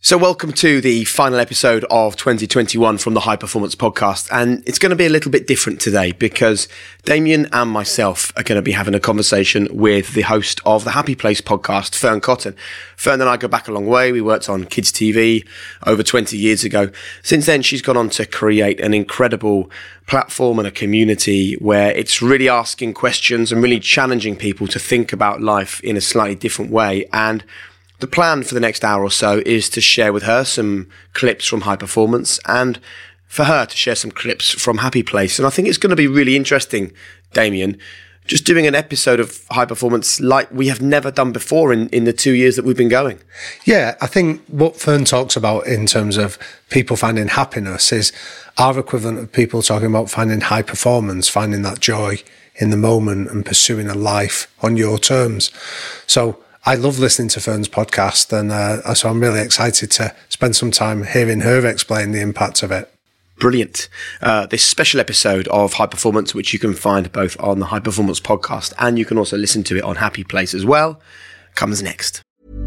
So welcome to the final episode of 2021 from the High Performance Podcast. And it's going to be a little bit different today because Damien and myself are going to be having a conversation with the host of the Happy Place podcast, Fern Cotton. Fern and I go back a long way. We worked on Kids TV over 20 years ago. Since then, she's gone on to create an incredible platform and a community where it's really asking questions and really challenging people to think about life in a slightly different way. And the plan for the next hour or so is to share with her some clips from High Performance and for her to share some clips from Happy Place. And I think it's going to be really interesting, Damien, just doing an episode of High Performance like we have never done before in the 2 years that we've been going. Yeah, I think what Fern talks about in terms of people finding happiness is our equivalent of people talking about finding high performance, finding that joy in the moment and pursuing a life on your terms. So I love listening to Fern's podcast, and so I'm really excited to spend some time hearing her explain the impact of it. Brilliant. This special episode of High Performance, which you can find both on the High Performance podcast and you can also listen to it on Happy Place as well, comes next.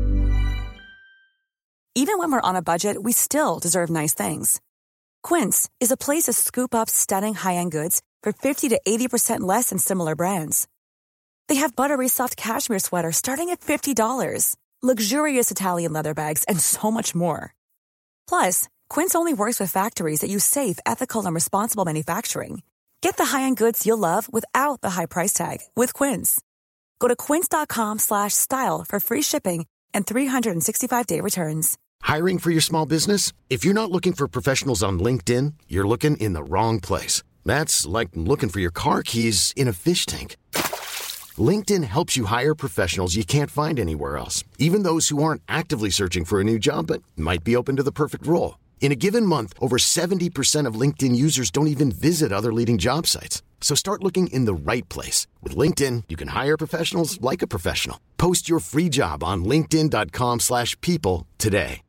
Even when we're on a budget, we still deserve nice things. Quince is a place to scoop up stunning high-end goods for 50 to 80% less than similar brands. They have buttery soft cashmere sweaters starting at $50, luxurious Italian leather bags, and so much more. Plus, Quince only works with factories that use safe, ethical, and responsible manufacturing. Get the high-end goods you'll love without the high price tag with Quince. Go to quince.com/style for free shipping and 365-day returns. Hiring for your small business? If you're not looking for professionals on LinkedIn, you're looking in the wrong place. That's like looking for your car keys in a fish tank. LinkedIn helps you hire professionals you can't find anywhere else, even those who aren't actively searching for a new job but might be open to the perfect role. In a given month, over 70% of LinkedIn users don't even visit other leading job sites. So start looking in the right place. With LinkedIn, you can hire professionals like a professional. Post your free job on linkedin.com/people today.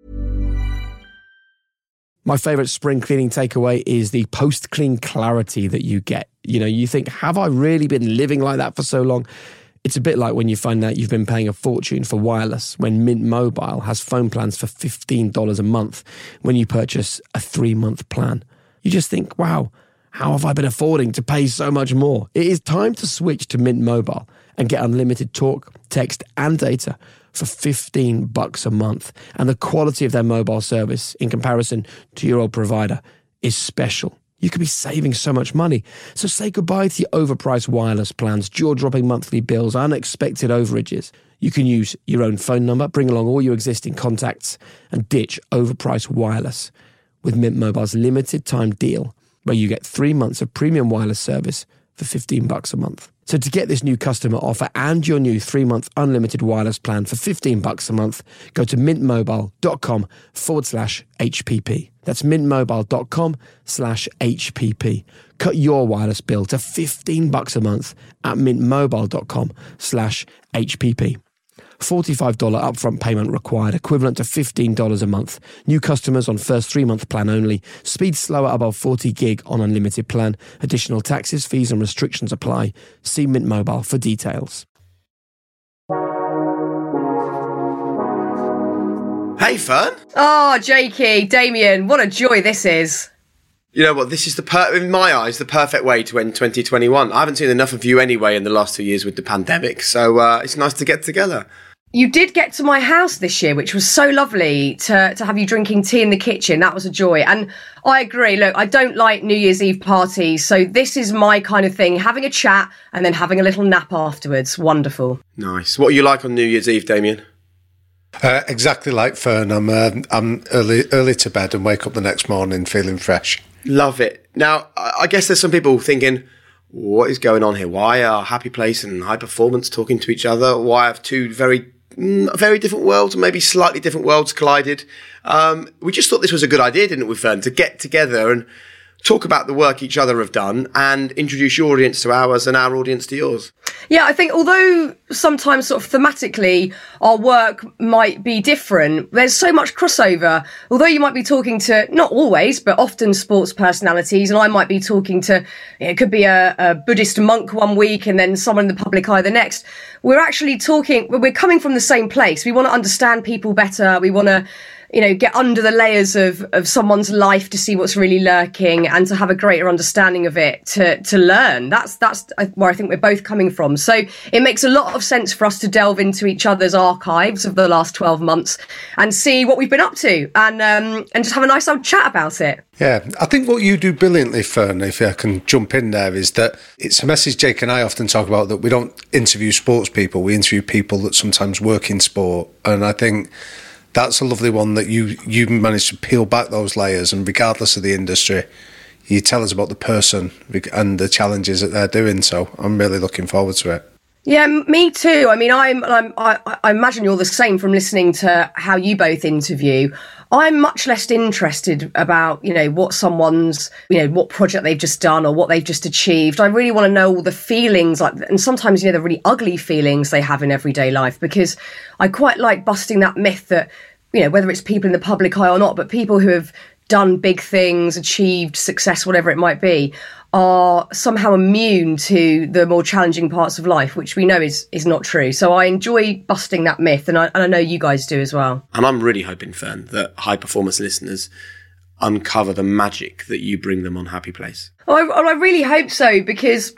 My favourite spring cleaning takeaway is the post-clean clarity that you get. You know, you think, have I really been living like that for so long? It's a bit like when you find out you've been paying a fortune for wireless when Mint Mobile has phone plans for $15 a month when you purchase a 3-month plan. You just think, wow, how have I been affording to pay so much more? It is time to switch to Mint Mobile and get unlimited talk, text and data for $15 a month. And the quality of their mobile service in comparison to your old provider is special. You could be saving so much money. So say goodbye to your overpriced wireless plans, jaw-dropping monthly bills, unexpected overages. You can use your own phone number, bring along all your existing contacts, and ditch overpriced wireless with Mint Mobile's limited time deal, where you get 3 months of premium wireless service for $15 a month. So to get this new customer offer and your new 3-month unlimited wireless plan for $15 a month, go to mintmobile.com/HPP. That's mintmobile.com/HPP. Cut your wireless bill to $15 a month at mintmobile.com/HPP. $45 upfront payment required, equivalent to $15 a month. New customers on first 3-month plan only. Speed slower above 40 gig on unlimited plan. Additional taxes, fees and restrictions apply. See Mint Mobile for details. Hey, Fern. Oh, Jakey, Damien, what a joy this is. You know what, this is in my eyes, the perfect way to end 2021. I haven't seen enough of you anyway in the last 2 years with the pandemic, so it's nice to get together. You did get to my house this year, which was so lovely to have you drinking tea in the kitchen. That was a joy. And I agree. Look, I don't like New Year's Eve parties, so this is my kind of thing. Having a chat and then having a little nap afterwards. Wonderful. Nice. What are you like on New Year's Eve, Damien? Exactly like Fern. I'm early to bed and wake up the next morning feeling fresh. Love it. Now, I guess there's some people thinking, what is going on here? Why are Happy Place and High Performance talking to each other? Why have two very different worlds, maybe slightly different worlds collided? We just thought this was a good idea, didn't we, Fern, to get together and talk about the work each other have done and introduce your audience to ours and our audience to yours. Yeah, I think although sometimes sort of thematically our work might be different, there's so much crossover. Although you might be talking to, not always, but often sports personalities, and I might be talking to, it could be a Buddhist monk one week and then someone in the public eye the next. We're actually talking, we're coming from the same place. We want to understand people better. We want to get under the layers of someone's life to see what's really lurking and to have a greater understanding of it, to learn. That's where I think we're both coming from. So it makes a lot of sense for us to delve into each other's archives of the last 12 months and see what we've been up to, and just have a nice old chat about it. Yeah, I think what you do brilliantly, Fern, if I can jump in there, is that it's a message Jake and I often talk about, that we don't interview sports people, we interview people that sometimes work in sport. And I think that's a lovely one, that you managed to peel back those layers, and regardless of the industry, you tell us about the person and the challenges that they're doing. So I'm really looking forward to it. Yeah, me too. I mean, I imagine you're the same from listening to how you both interview. I'm much less interested about, what someone's, what project they've just done or what they've just achieved. I really want to know all the feelings, and sometimes, the really ugly feelings they have in everyday life, because I quite like busting that myth that, whether it's people in the public eye or not, but people who have done big things, achieved success, whatever it might be, are somehow immune to the more challenging parts of life, which we know is not true. So I enjoy busting that myth, and I know you guys do as well. And I'm really hoping, Fern, that high performance listeners uncover the magic that you bring them on Happy Place. I really hope so, because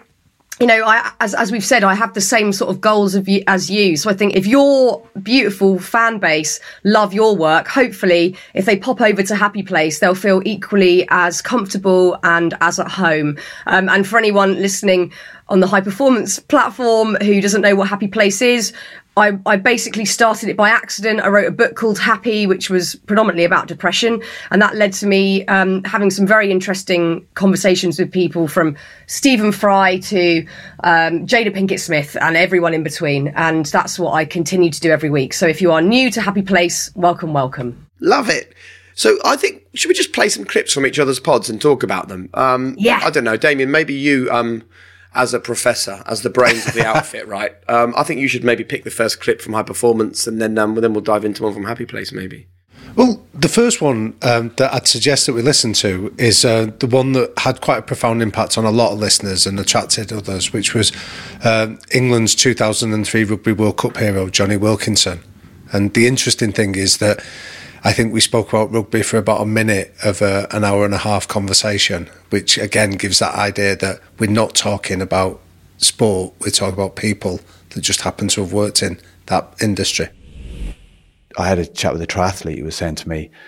as we've said, I have the same sort of goals as you. So I think if your beautiful fan base love your work, hopefully if they pop over to Happy Place, they'll feel equally as comfortable and as at home. And for anyone listening on the high performance platform who doesn't know what Happy Place is, I basically started it by accident. I wrote a book called Happy, which was predominantly about depression. And that led to me having some very interesting conversations with people, from Stephen Fry to Jada Pinkett Smith and everyone in between. And that's what I continue to do every week. So if you are new to Happy Place, welcome, welcome. Love it. So I think, should we just play some clips from each other's pods and talk about them? Yeah. I don't know, Damien, maybe you... as a professor, as the brains of the outfit, right? I think you should maybe pick the first clip from High Performance, and then we'll dive into one from Happy Place, maybe. Well, the first one that I'd suggest that we listen to is the one that had quite a profound impact on a lot of listeners and attracted others, which was England's 2003 Rugby World Cup hero, Jonny Wilkinson. And the interesting thing is that I think we spoke about rugby for about a minute of an hour and a half conversation, which again gives that idea that we're not talking about sport, we're talking about people that just happen to have worked in that industry. I had a chat with a triathlete who was saying to me,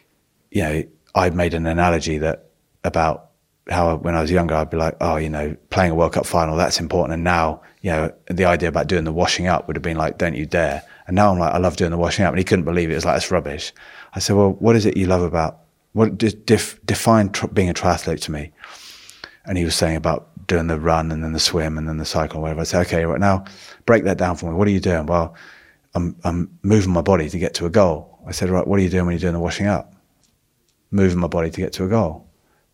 I made an analogy about how when I was younger, I'd be like, playing a World Cup final, that's important. And now, the idea about doing the washing up would have been like, don't you dare. And now I'm like, I love doing the washing up. And he couldn't believe it. It was like, it's rubbish. I said, well, what is it you love about, define being a triathlete to me? And he was saying about doing the run and then the swim and then the cycle or whatever. I said, okay, right now, break that down for me. What are you doing? Well, I'm moving my body to get to a goal. I said, right, what are you doing when you're doing the washing up? Moving my body to get to a goal.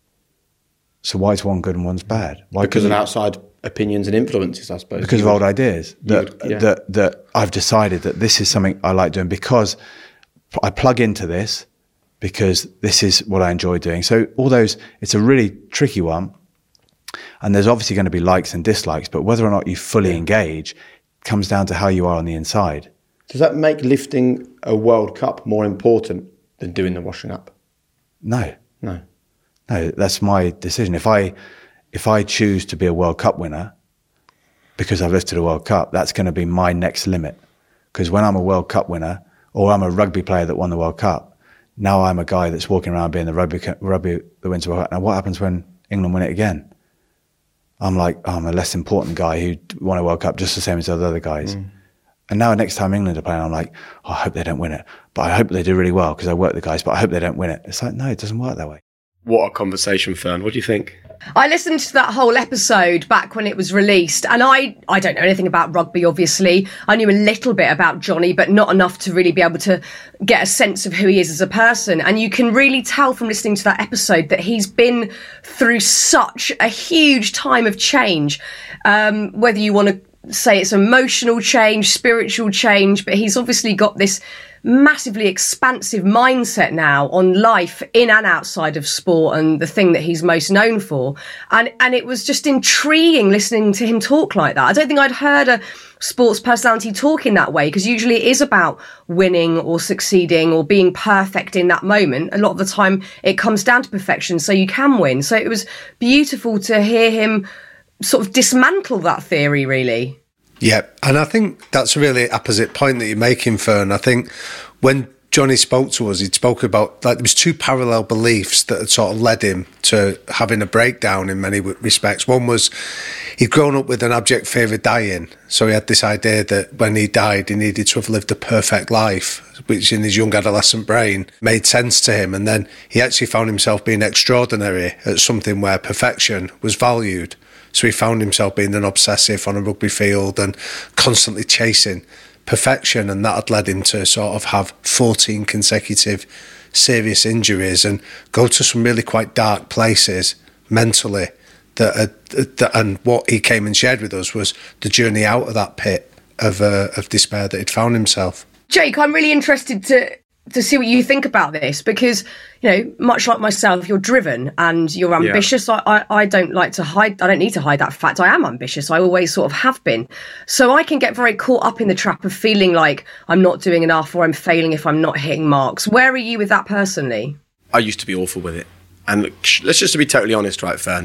So why is one good and one's bad? Why? Because of outside opinions and influences, I suppose. Because of old ideas that I've decided that this is something I like doing because I plug into this, because this is what I enjoy doing. So it's a really tricky one. And there's obviously going to be likes and dislikes, but whether or not you fully engage comes down to how you are on the inside. Does that make lifting a World Cup more important than doing the washing up? No, that's my decision. If I choose to be a World Cup winner because I've lifted a World Cup, that's going to be my next limit. Because when I'm a World Cup winner, or I'm a rugby player that won the World Cup, now I'm a guy that's walking around being the rugby that wins the World Cup. Now what happens when England win it again? I'm like, I'm a less important guy who won a World Cup just the same as the other guys. And now next time England are playing, I'm like, I hope they don't win it. But I hope they do really well because I work the guys, but I hope they don't win it. It's like, no, it doesn't work that way. What a conversation, Fern. What do you think? I listened to that whole episode back when it was released, and I don't know anything about rugby, obviously. I knew a little bit about Jonny, but not enough to really be able to get a sense of who he is as a person. And you can really tell from listening to that episode that he's been through such a huge time of change. Whether you want to say it's emotional change, spiritual change, but he's obviously got this massively expansive mindset now on life in and outside of sport and the thing that he's most known for. And it was just intriguing listening to him talk like that. I don't think I'd heard a sports personality talk in that way, because usually it is about winning or succeeding or being perfect in that moment. A lot of the time it comes down to perfection so you can win. So it was beautiful to hear him sort of dismantle that theory, really. Yeah, and I think that's a really opposite point that you're making, Fern. I think when Johnny spoke to us, he spoke about, like, there was two parallel beliefs that had sort of led him to having a breakdown in many respects. One was he'd grown up with an abject fear of dying, so he had this idea that when he died, he needed to have lived a perfect life, which in his young adolescent brain made sense to him. And then he actually found himself being extraordinary at something where perfection was valued. So he found himself being an obsessive on a rugby field and constantly chasing perfection, and that had led him to sort of have 14 consecutive serious injuries and go to some really quite dark places mentally. And what he came and shared with us was the journey out of that pit of despair that he'd found himself. Jake, I'm really interested to see what you think about this, because, you know, much like myself, you're driven and you're ambitious. Yeah. I don't like to hide. I don't need to hide that fact. I am ambitious. I always sort of have been. So I can get very caught up in the trap of feeling like I'm not doing enough or I'm failing if I'm not hitting marks. Where are you with that personally? I used to be awful with it. And let's just be totally honest, right, Fern?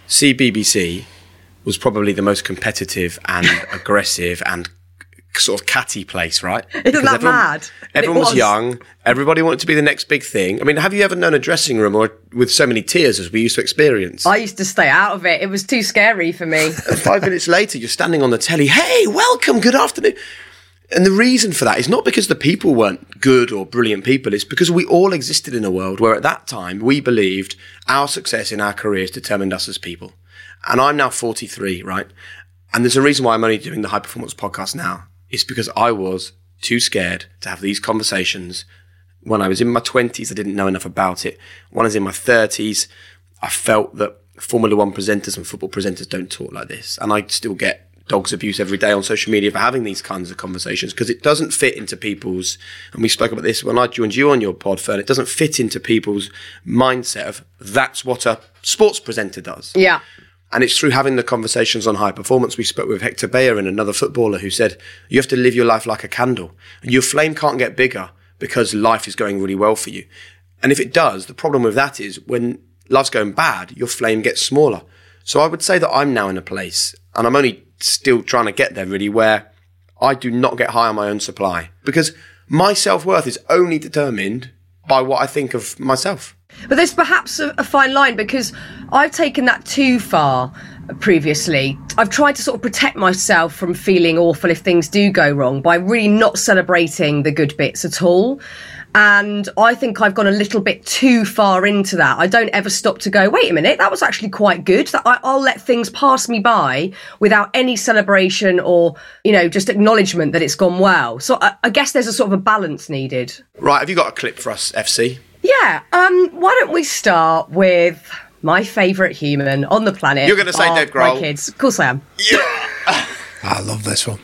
CBBC was probably the most competitive and aggressive and sort of catty place, right? Isn't that mad? Everyone was young. Everybody wanted to be the next big thing. I mean, have you ever known a dressing room or with so many tears as we used to experience? I used to stay out of it. It was too scary for me. 5 minutes later, you're standing on the telly. Hey, welcome, good afternoon. And the reason for that is not because the people weren't good or brilliant people. It's because we all existed in a world where at that time we believed our success in our careers determined us as people. And I'm now 43, right? And there's a reason why I'm only doing the High Performance podcast now. It's because I was too scared to have these conversations. When I was in my 20s, I didn't know enough about it. When I was in my 30s, I felt that Formula One presenters and football presenters don't talk like this. And I still get dog's abuse every day on social media for having these kinds of conversations, because it doesn't fit into people's, and we spoke about this when I joined you on your pod, Fern, it doesn't fit into people's mindset of that's what a sports presenter does. Yeah. And it's through having the conversations on high performance. We spoke with Hector Bayer and another footballer who said, you have to live your life like a candle. And your flame can't get bigger because life is going really well for you. And if it does, the problem with that is when life's going bad, your flame gets smaller. So I would say that I'm now in a place, and I'm only still trying to get there really, where I do not get high on my own supply, because my self-worth is only determined by what I think of myself. But there's perhaps a fine line, because I've taken that too far previously. I've tried to sort of protect myself from feeling awful if things do go wrong by really not celebrating the good bits at all. And I think I've gone a little bit too far into that. I don't ever stop to go, wait a minute, that was actually quite good. I'll let things pass me by without any celebration or, you know, just acknowledgement that it's gone well. So I guess there's a sort of a balance needed. Right, have you got a clip for us, FC? Yeah, why don't we start with my favourite human on the planet? You're going to say Dave Grohl? My kids. Of course I am. Yeah. I love this one.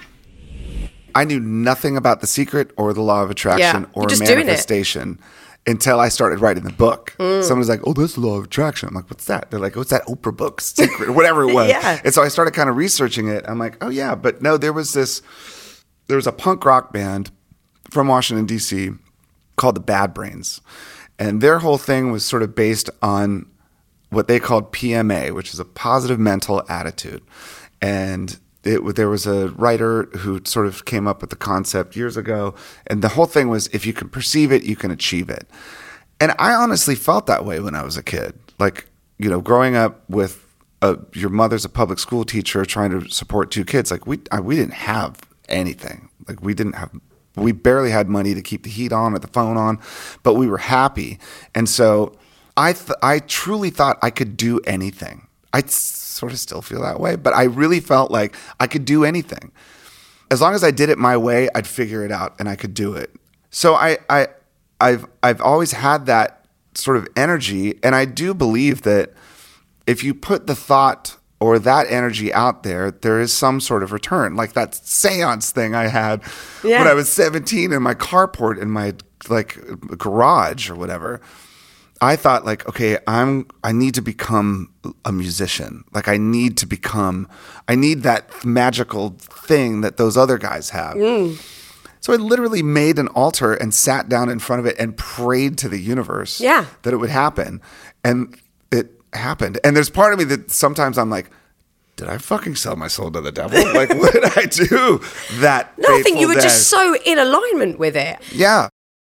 I knew nothing about The Secret or the Law of Attraction or just manifestation until I started writing the book. Someone was like, oh, that's the Law of Attraction. I'm like, what's that? They're like, oh, it's that Oprah book, Secret, or whatever it was. Yeah. And so I started kind of researching it. I'm like, oh, yeah. But no, there was a punk rock band from Washington, D.C. called the Bad Brains. And their whole thing was sort of based on what they called PMA, which is a positive mental attitude. And there was a writer who sort of came up with the concept years ago. And the whole thing was, if you can perceive it, you can achieve it. And I honestly felt that way when I was a kid. Like, you know, growing up with your mother's a public school teacher trying to support two kids. Like we didn't have anything. Like we barely had money to keep the heat on or the phone on, but we were happy. And so I truly thought I could do anything. I sort of still feel that way, but I really felt like I could do anything. As long as I did it my way, I'd figure it out and I could do it. So I've always had that sort of energy, and I do believe that if you put the thought or that energy out there, there is some sort of return. Like that seance thing I had when I was 17 in my carport in my like garage or whatever. I thought like, okay, I need to become a musician. Like I need that magical thing that those other guys have. So I literally made an altar and sat down in front of it and prayed to the universe that it would happen. And it happened. And there's part of me that sometimes I'm like, did I fucking sell my soul to the devil? Like, what did I do that No, I think you were day? just so in alignment with it. Yeah.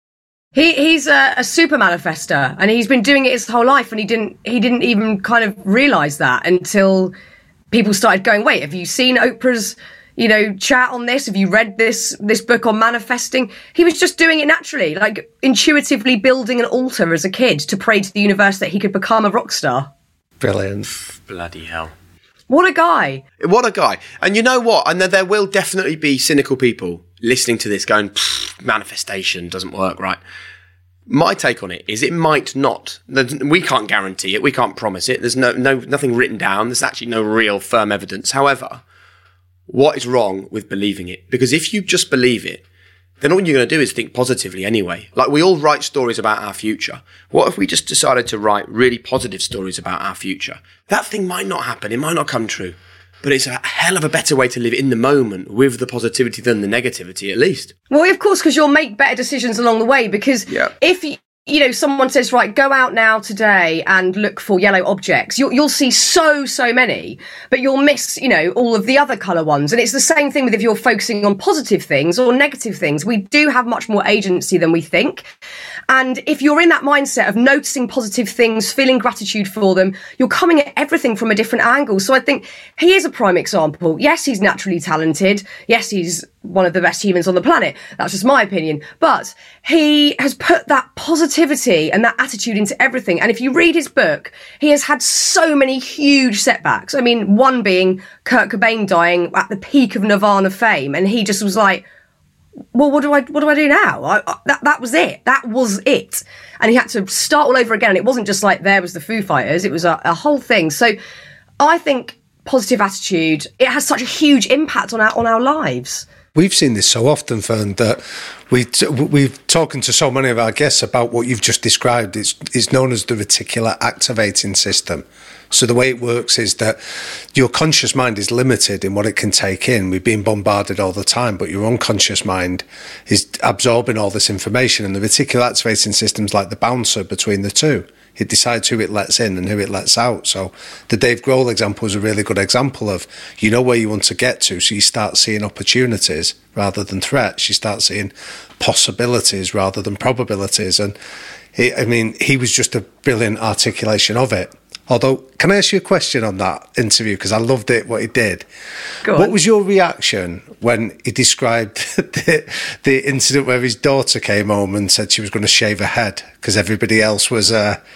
He's a super manifester, and he's been doing it his whole life, and he didn't even kind of realize that until people started going, wait, have you seen Oprah's, chat on this? Have you read this book on manifesting? He was just doing it naturally, like intuitively building an altar as a kid to pray to the universe that he could become a rock star. Brilliant. Bloody hell. What a guy. What a guy. And you know what? I know there will definitely be cynical people listening to this going, manifestation doesn't work, right? My take on it is it might not. We can't guarantee it. We can't promise it. There's nothing written down. There's actually no real firm evidence. However, what is wrong with believing it? Because if you just believe it, then all you're going to do is think positively anyway. Like we all write stories about our future. What if we just decided to write really positive stories about our future? That thing might not happen. It might not come true. But it's a hell of a better way to live in the moment with the positivity than the negativity, at least. Well, of course, because you'll make better decisions along the way. Because if someone says, right, go out now today and look for yellow objects, you'll see so many, but you'll miss, all of the other colour ones. And it's the same thing with if you're focusing on positive things or negative things. We do have much more agency than we think. And if you're in that mindset of noticing positive things, feeling gratitude for them, you're coming at everything from a different angle. So I think he is a prime example. Yes, he's naturally talented. Yes, he's one of the best humans on the planet. That's just my opinion. But he has put that positivity and that attitude into everything. And if you read his book, he has had so many huge setbacks. I mean, one being Kurt Cobain dying at the peak of Nirvana fame. And he just was like, well, what do I do now? That was it. That was it. And he had to start all over again. And it wasn't just like there was the Foo Fighters. It was a whole thing. So I think positive attitude, it has such a huge impact on our lives. We've seen this so often, Fern, that we've talking to so many of our guests about what you've just described. It's known as the reticular activating system. So the way it works is that your conscious mind is limited in what it can take in. We've been bombarded all the time, but your unconscious mind is absorbing all this information. And the reticular activating system's like the bouncer between the two. It decides who it lets in and who it lets out. So the Dave Grohl example is a really good example of, you know where you want to get to, so you start seeing opportunities rather than threats. You start seeing possibilities rather than probabilities. And he was just a brilliant articulation of it. Although, can I ask you a question on that interview? Because I loved it, what he did. Go on. What was your reaction when he described the incident where his daughter came home and said she was going to shave her head because everybody else was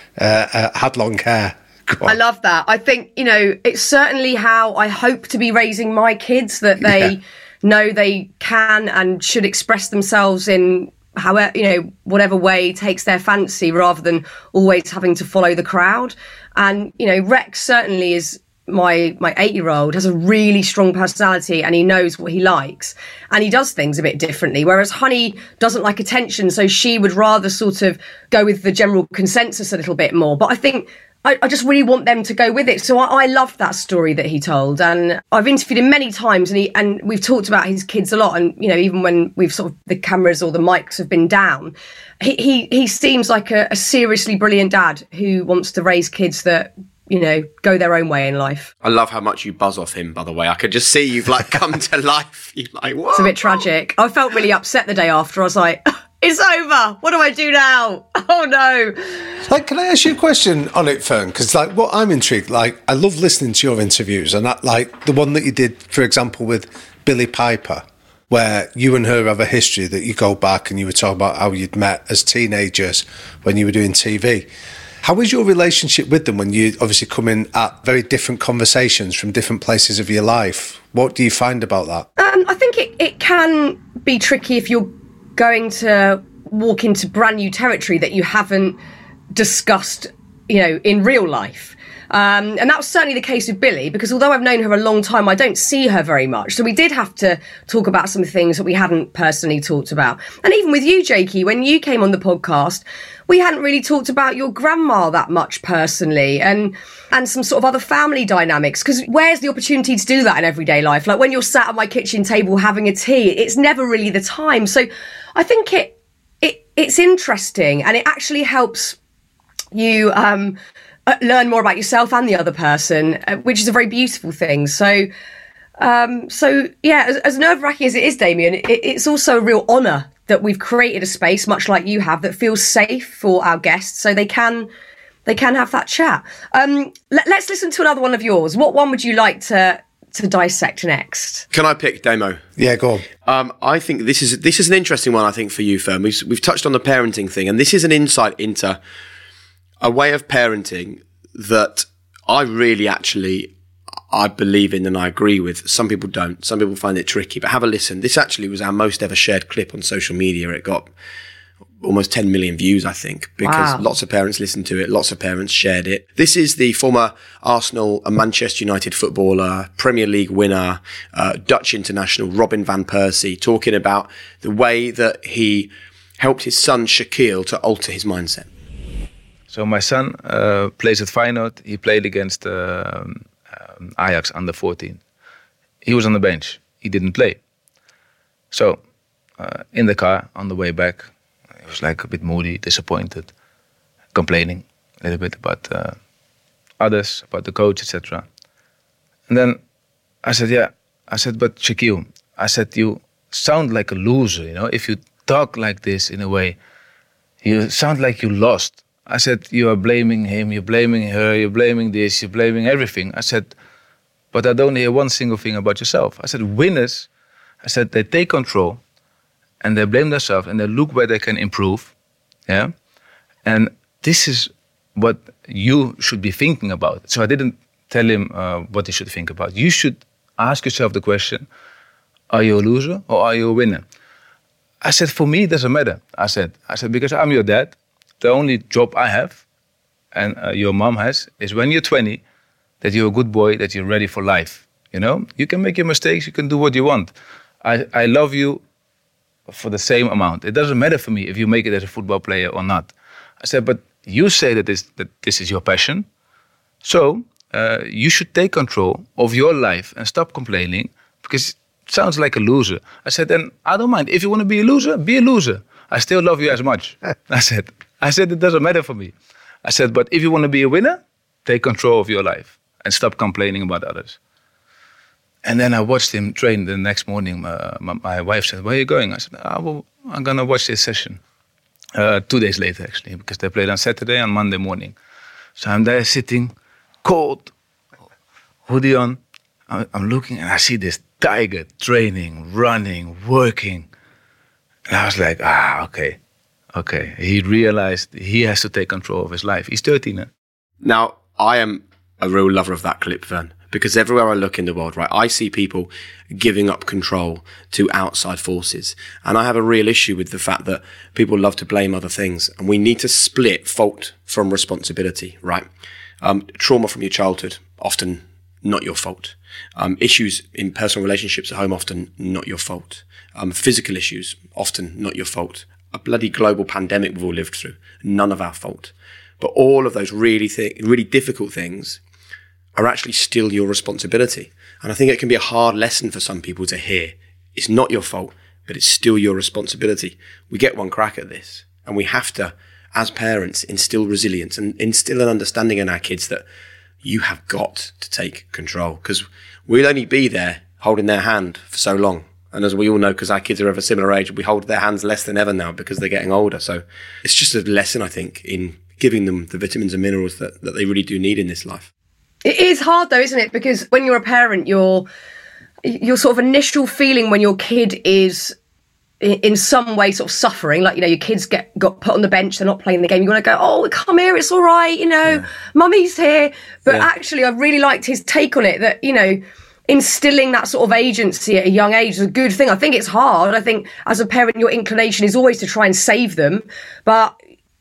had long hair? I love that. I think, it's certainly how I hope to be raising my kids, that they know they can and should express themselves in however, whatever way takes their fancy, rather than always having to follow the crowd. And, Rex certainly is my 8-year-old, has a really strong personality and he knows what he likes and he does things a bit differently. Whereas Honey doesn't like attention, so she would rather sort of go with the general consensus a little bit more. But I think I just really want them to go with it. So I loved that story that he told, and I've interviewed him many times, and we've talked about his kids a lot. And even when we've sort of the cameras or the mics have been down, he seems like a seriously brilliant dad who wants to raise kids that go their own way in life. I love how much you buzz off him, by the way. I could just see you've come to life. You're like, whoa. It's a bit tragic. I felt really upset the day after. I was like, it's over. What do I do now? Oh no. Can I ask you a question on it, Fern? Because what I'm intrigued, I love listening to your interviews, and that, the one that you did, for example, with Billie Piper, where you and her have a history that you go back and you were talking about how you'd met as teenagers when you were doing TV. How was your relationship with them when you obviously come in at very different conversations from different places of your life? What do you find about that? I think it can be tricky if you're going to walk into brand new territory that you haven't discussed in real life. And that was certainly the case with Billy, because although I've known her a long time, I don't see her very much. So we did have to talk about some things that we hadn't personally talked about. And even with you, Jakey, when you came on the podcast, we hadn't really talked about your grandma that much personally, and some sort of other family dynamics. Because where's the opportunity to do that in everyday life? Like when you're sat at my kitchen table having a tea, it's never really the time. So I think it's interesting, and it actually helps you learn more about yourself and the other person, which is a very beautiful thing. So yeah, as nerve-wracking as it is, Damien, it's also a real honour that we've created a space, much like you have, that feels safe for our guests, so they can have that chat. Let's listen to another one of yours. What one would you like to dissect next? Can I pick, Damo? Yeah, go on. I think this is an interesting one, I think, for you, Fern. We've touched on the parenting thing, and this is an insight into a way of parenting that I really I believe in and I agree with. Some people don't. Some people find it tricky, but have a listen. This actually was our most ever shared clip on social media. It got almost 10 million views, I think, because lots of parents listened to it. Lots of parents shared it. This is the former Arsenal and Manchester United footballer, Premier League winner, Dutch international, Robin van Persie, talking about the way that he helped his son Shaquille to alter his mindset. So my son plays at Feyenoord. He played against Ajax under 14. He was on the bench. He didn't play. So in the car on the way back, he was like a bit moody, disappointed, complaining a little bit about others, about the coach, etc. And then I said, but Shaquille, I said, you sound like a loser, if you talk like this in a way, you sound like you lost. I said, you are blaming him, you're blaming her, you're blaming this, you're blaming everything. I said, but I don't hear one single thing about yourself. I said, winners, they take control and they blame themselves and they look where they can improve. Yeah. And this is what you should be thinking about. So I didn't tell him what he should think about. You should ask yourself the question, are you a loser or are you a winner? I said, for me, it doesn't matter. I said, because I'm your dad. The only job I have, and your mom has, is when you're 20, that you're a good boy, that you're ready for life. You can make your mistakes, you can do what you want. I love you for the same amount. It doesn't matter for me if you make it as a football player or not. I said, but you say that this is your passion, so you should take control of your life and stop complaining, because it sounds like a loser. I said, then I don't mind. If you want to be a loser, be a loser. I still love you as much. I said, it doesn't matter for me. I said, but if you want to be a winner, take control of your life and stop complaining about others. And then I watched him train the next morning. My wife said, where are you going? I said, I'm going to watch this session. 2 days later, actually, because they played on Saturday and Monday morning. So I'm there sitting, cold, hoodie on. I'm looking and I see this tiger training, running, working. And I was like, okay. He realized he has to take control of his life. He's 13 now. I am a real lover of that clip, Vern, because everywhere I look in the world, right, I see people giving up control to outside forces. And I have a real issue with the fact that people love to blame other things. And we need to split fault from responsibility, right? Trauma from your childhood, often not your fault. Issues in personal relationships at home, often not your fault. Physical issues, often not your fault. A bloody global pandemic we've all lived through, none of our fault. But all of those really difficult things are actually still your responsibility. And I think it can be a hard lesson for some people to hear. It's not your fault, but it's still your responsibility. We get one crack at this, and we have to, as parents, instill resilience and instill an understanding in our kids that you have got to take control, because we'll only be there holding their hand for so long. And as we all know, because our kids are of a similar age, we hold their hands less than ever now because they're getting older. So it's just a lesson, I think, in giving them the vitamins and minerals that they really do need in this life. It is hard though, isn't it? Because when you're a parent, your sort of initial feeling when your kid is in some way sort of suffering, like, your kids got put on the bench, they're not playing the game, you want to go, oh, come here, it's all right, Mummy's here. But actually, I really liked his take on it, that, instilling that sort of agency at a young age is a good thing. I think it's hard. I think as a parent, your inclination is always to try and save them. But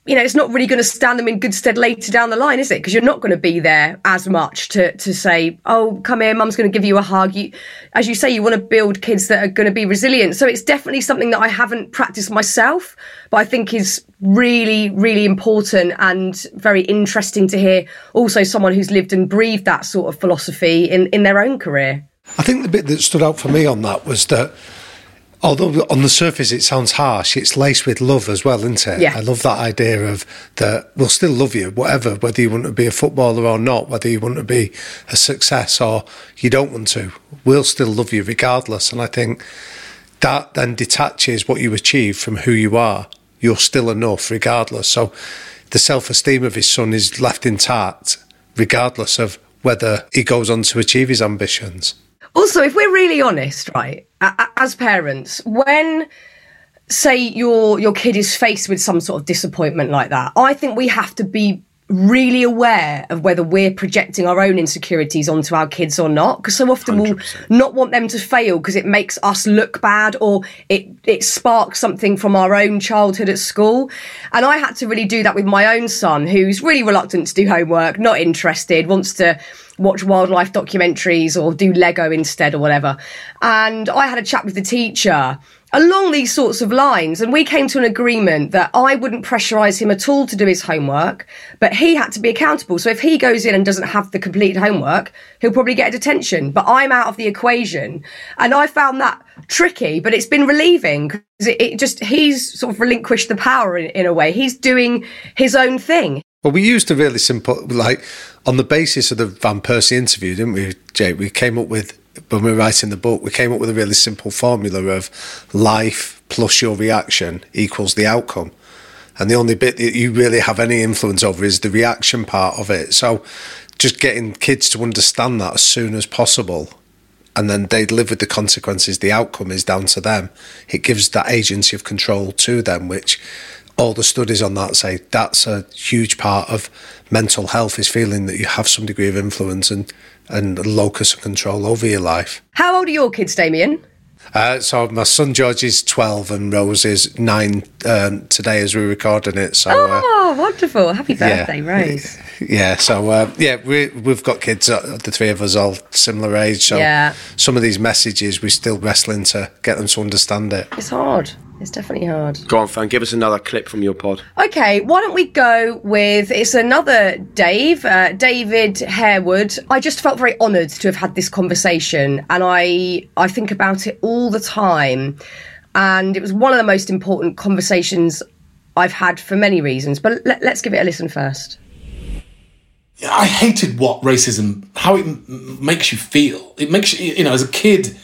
it's not really going to stand them in good stead later down the line, is it? Because you're not going to be there as much to say, oh, come here, mum's going to give you a hug. As you say, you want to build kids that are going to be resilient. So it's definitely something that I haven't practiced myself, but I think is really, really important and very interesting to hear also someone who's lived and breathed that sort of philosophy in their own career. I think the bit that stood out for me on that was that although on the surface it sounds harsh, it's laced with love as well, isn't it? Yeah. I love that idea of that we'll still love you, whatever, whether you want to be a footballer or not, whether you want to be a success or you don't want to, we'll still love you regardless. And I think that then detaches what you achieve from who you are. You're still enough regardless. So the self-esteem of his son is left intact regardless of whether he goes on to achieve his ambitions. Also, if we're really honest, right, as parents, when, say, your kid is faced with some sort of disappointment like that, I think we have to be really aware of whether we're projecting our own insecurities onto our kids or not, because so often 100%. We'll not want them to fail because it makes us look bad, or it sparks something from our own childhood at school. And I had to really do that with my own son, who's really reluctant to do homework, not interested, wants to watch wildlife documentaries or do Lego instead or whatever. And I had a chat with the teacher along these sorts of lines, and we came to an agreement that I wouldn't pressurise him at all to do his homework, but he had to be accountable. So if he goes in and doesn't have the completed homework, he'll probably get a detention, but I'm out of the equation. And I found that tricky, but it's been relieving because he's sort of relinquished the power in a way. He's doing his own thing. Well, we used a really simple, on the basis of the Van Persie interview, didn't we, Jay? We came up with, when we were writing the book, we came up with a really simple formula of life plus your reaction equals the outcome. And the only bit that you really have any influence over is the reaction part of it. So just getting kids to understand that as soon as possible, and then they live with the consequences, the outcome is down to them. It gives that agency of control to them, which all the studies on that say that's a huge part of mental health, is feeling that you have some degree of influence and a locus of control over your life. How old are your kids, Damien? So my son George is 12 and Rose is 9 today as we're recording it. So, wonderful. Happy birthday, Rose. Yeah, so we've got kids, the three of us, all similar age. So some of these messages we're still wrestling to get them to understand it. It's hard. It's definitely hard. Go on, Fan, give us another clip from your pod. Okay, why don't we go with, it's another Dave, David Harewood. I just felt very honoured to have had this conversation, and I think about it all the time. And it was one of the most important conversations I've had for many reasons. But let's give it a listen first. I hated what racism, how it makes you feel. It makes you, as a kid,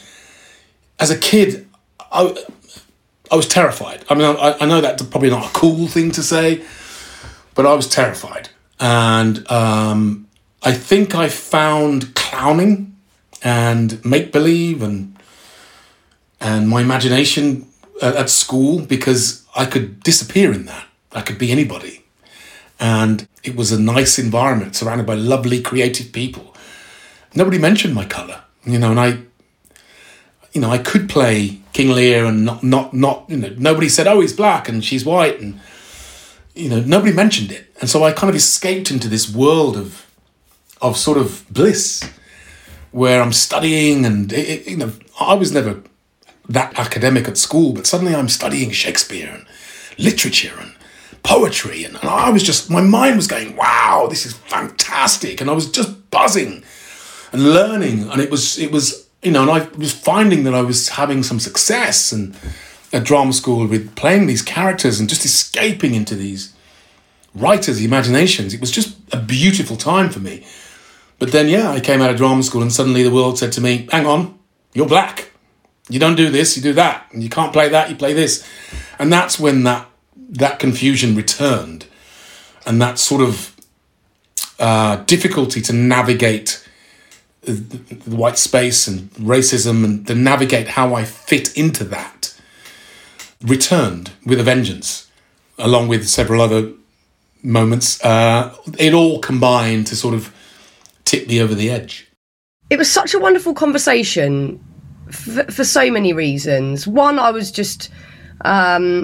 I was terrified. I mean, I know that's probably not a cool thing to say, but I was terrified. And I think I found clowning and make-believe and my imagination at school, because I could disappear in that. I could be anybody. And it was a nice environment surrounded by lovely, creative people. Nobody mentioned my colour, and I could play King Lear and not nobody said, oh, he's black and she's white, and nobody mentioned it. And so I kind of escaped into this world of sort of bliss where I'm studying, and I was never that academic at school, but suddenly I'm studying Shakespeare and literature and poetry, and I was just, my mind was going, wow, this is fantastic, and I was just buzzing and learning, and it was and I was finding that I was having some success and at drama school with playing these characters and just escaping into these writers' imaginations. It was just a beautiful time for me. But then, I came out of drama school and suddenly the world said to me, hang on, you're black. You don't do this, you do that. And you can't play that, you play this. And that's when that confusion returned. And that sort of difficulty to navigate the white space and racism and to navigate how I fit into that returned with a vengeance, along with several other moments. It all combined to sort of tip me over the edge. It was such a wonderful conversation for so many reasons. One, I was just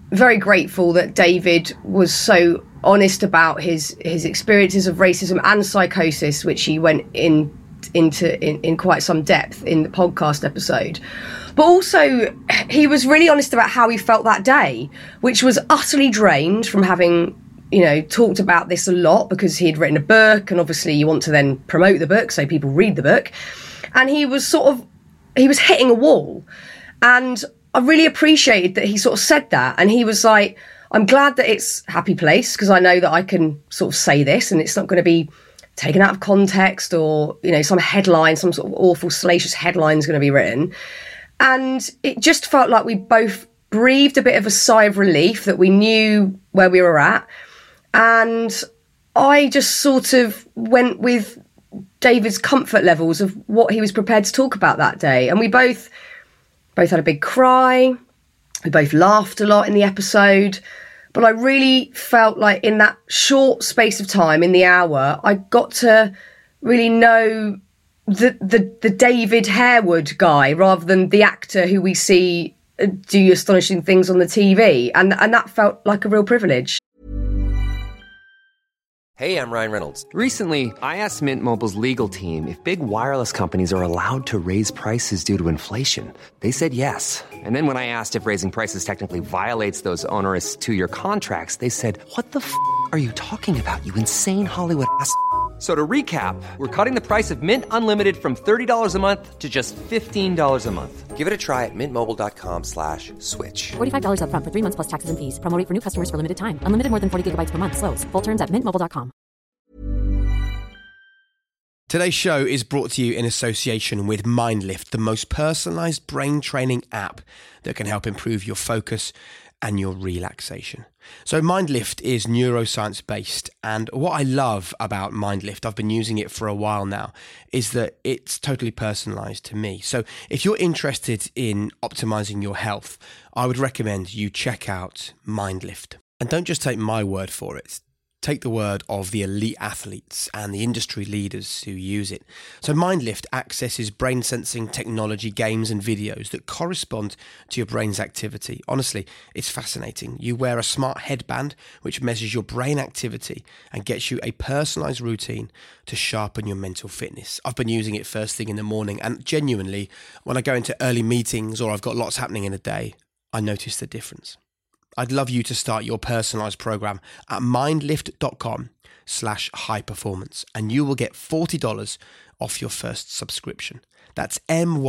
very grateful that David was so honest about his experiences of racism and psychosis, which he went into in quite some depth in the podcast episode. But also, he was really honest about how he felt that day, which was utterly drained from having, talked about this a lot, because he had written a book, and obviously you want to then promote the book so people read the book. And he was hitting a wall. And I really appreciated that he sort of said that. And he was like, I'm glad that it's Happy Place, because I know that I can sort of say this and it's not going to be taken out of context, or, some headline, some sort of awful, salacious headline is going to be written. And it just felt like we both breathed a bit of a sigh of relief that we knew where we were at. And I just sort of went with David's comfort levels of what he was prepared to talk about that day. And we both had a big cry. We both laughed a lot in the episode. But I really felt like in that short space of time, in the hour, I got to really know the David Harewood guy, rather than the actor who we see do astonishing things on the TV. And that felt like a real privilege. Hey, I'm Ryan Reynolds. Recently, I asked Mint Mobile's legal team if big wireless companies are allowed to raise prices due to inflation. They said yes. And then when I asked if raising prices technically violates those onerous 2-year contracts, they said, what the f*** are you talking about, you insane Hollywood ass f- So to recap, we're cutting the price of Mint Unlimited from $30 a month to just $15 a month. Give it a try at mintmobile.com/switch. $45 up front for 3 months plus taxes and fees. Promo rate for new customers for limited time. Unlimited more than 40 gigabytes per month. Slows full terms at mintmobile.com. Today's show is brought to you in association with MindLift, the most personalized brain training app that can help improve your focus and your relaxation. So MindLift is neuroscience based, and what I love about MindLift, I've been using it for a while now, is that it's totally personalized to me. So if you're interested in optimizing your health, I would recommend you check out MindLift. And don't just take my word for it. Take the word of the elite athletes and the industry leaders who use it. So MindLift accesses brain sensing technology, games and videos that correspond to your brain's activity. Honestly, it's fascinating. You wear a smart headband which measures your brain activity and gets you a personalized routine to sharpen your mental fitness. I've been using it first thing in the morning, and genuinely, when I go into early meetings or I've got lots happening in a day, I notice the difference. I'd love you to start your personalized program at mindlift.com/high-performance, and you will get $40 off your first subscription. That's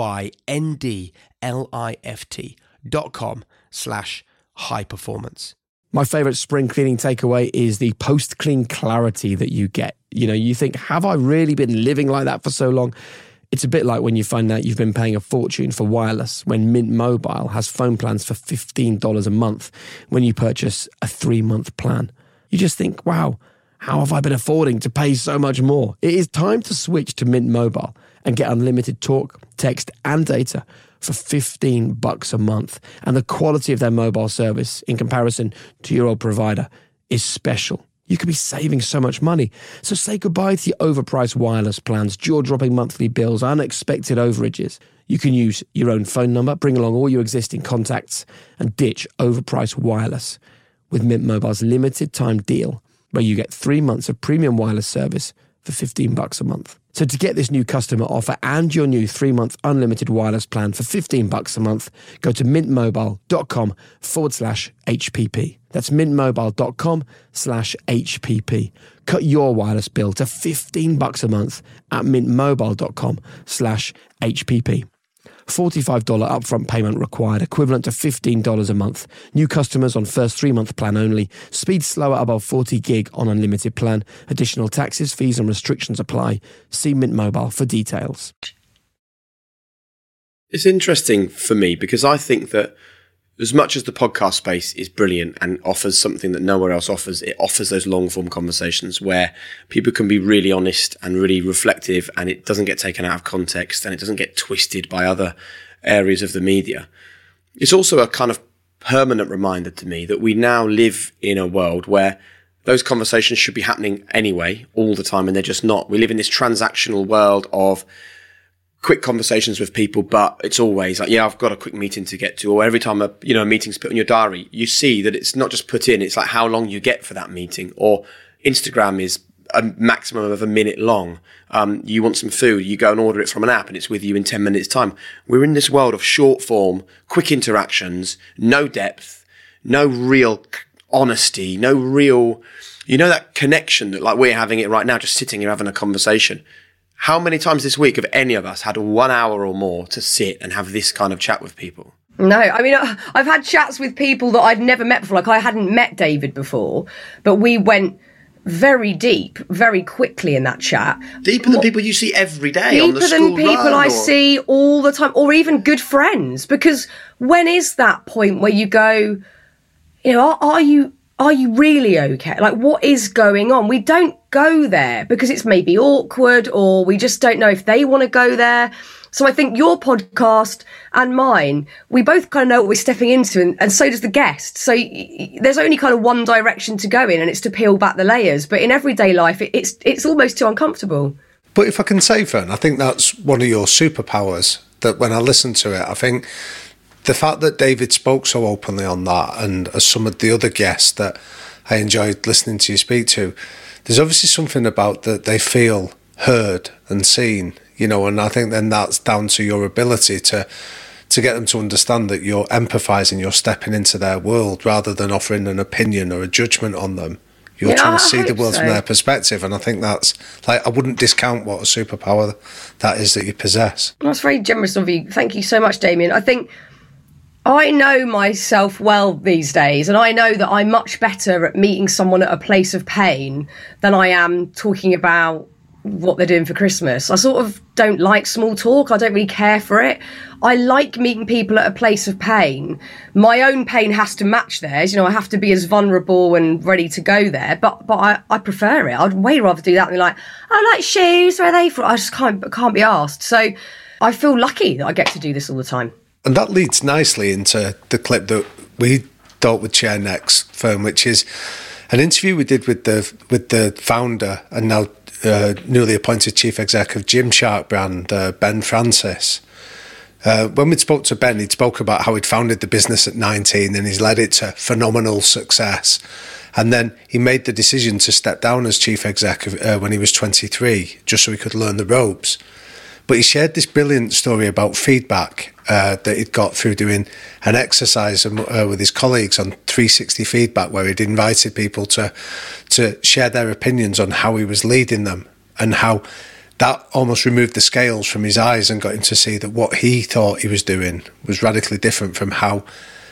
MYNDLIFT.com/high-performance. My favourite spring cleaning takeaway is the post-clean clarity that you get. You think, have I really been living like that for so long? It's a bit like when you find out you've been paying a fortune for wireless when Mint Mobile has phone plans for $15 a month when you purchase a 3-month plan. You just think, wow, how have I been affording to pay so much more? It is time to switch to Mint Mobile and get unlimited talk, text and data for $15 a month. And the quality of their mobile service in comparison to your old provider is special. You could be saving so much money. So say goodbye to your overpriced wireless plans, jaw-dropping monthly bills, unexpected overages. You can use your own phone number, bring along all your existing contacts, and ditch overpriced wireless with Mint Mobile's limited time deal, where you get 3 months of premium wireless service for $15 a month. So to get this new customer offer and your new 3-month unlimited wireless plan for $15 a month, go to mintmobile.com/HPP. That's mintmobile.com/HPP. Cut your wireless bill to $15 a month at mintmobile.com/HPP. $45 upfront payment required, equivalent to $15 a month. New customers on first 3-month plan only. Speed slower above 40 gig on unlimited plan. Additional taxes, fees and restrictions apply. See Mint Mobile for details. It's interesting for me because I think that as much as the podcast space is brilliant and offers something that nowhere else offers, it offers those long-form conversations where people can be really honest and really reflective, and it doesn't get taken out of context and it doesn't get twisted by other areas of the media. It's also a kind of permanent reminder to me that we now live in a world where those conversations should be happening anyway, all the time, and they're just not. We live in this transactional world of quick conversations with people, but it's always like, yeah, I've got a quick meeting to get to. Or every time a meeting's put in your diary, you see that it's not just put in, it's like how long you get for that meeting. Or Instagram is a maximum of a minute long. You want some food, you go and order it from an app and it's with you in 10 minutes time. We're in this world of short form, quick interactions, no depth, no real honesty, no real, that connection that like we're having it right now, just sitting here having a conversation. How many times this week have any of us had 1 hour or more to sit and have this kind of chat with people? No, I mean, I've had chats with people that I'd never met before. Like, I hadn't met David before, but we went very deep, very quickly in that chat. Deeper than people you see every day on the school run. Deeper than people I see all the time, or even good friends. Because when is that point where you go, are you really okay? Like, what is going on? We don't go there because it's maybe awkward, or we just don't know if they want to go there. So I think your podcast and mine, we both kind of know what we're stepping into, and so does the guest. So there's only kind of one direction to go in, and it's to peel back the layers. But in everyday life, it's almost too uncomfortable. But if I can say, Fern, I think that's one of your superpowers, that when I listen to it, I think the fact that David spoke so openly on that, and as some of the other guests that I enjoyed listening to you speak to, there's obviously something about that they feel heard and seen, and I think then that's down to your ability to get them to understand that you're empathising, you're stepping into their world rather than offering an opinion or a judgment on them. You're trying to see the world from their perspective, and I think that's, like, I wouldn't discount what a superpower that is that you possess. That's very generous of you. Thank you so much, Damien. I think I know myself well these days, and I know that I'm much better at meeting someone at a place of pain than I am talking about what they're doing for Christmas. I sort of don't like small talk. I don't really care for it. I like meeting people at a place of pain. My own pain has to match theirs. I have to be as vulnerable and ready to go there. But I prefer it. I'd way rather do that than like, I like shoes. Where are they from? I just can't be asked. So I feel lucky that I get to do this all the time. And that leads nicely into the clip that we thought would share next, Fern, which is an interview we did with the founder and now newly appointed chief exec of Gymshark brand, Ben Francis. When we spoke to Ben, he'd spoke about how he'd founded the business at 19 and he's led it to phenomenal success. And then he made the decision to step down as chief exec when he was 23, just so he could learn the ropes. But he shared this brilliant story about feedback that he'd got through doing an exercise with his colleagues on 360 feedback, where he'd invited people to share their opinions on how he was leading them, and how that almost removed the scales from his eyes and got him to see that what he thought he was doing was radically different from how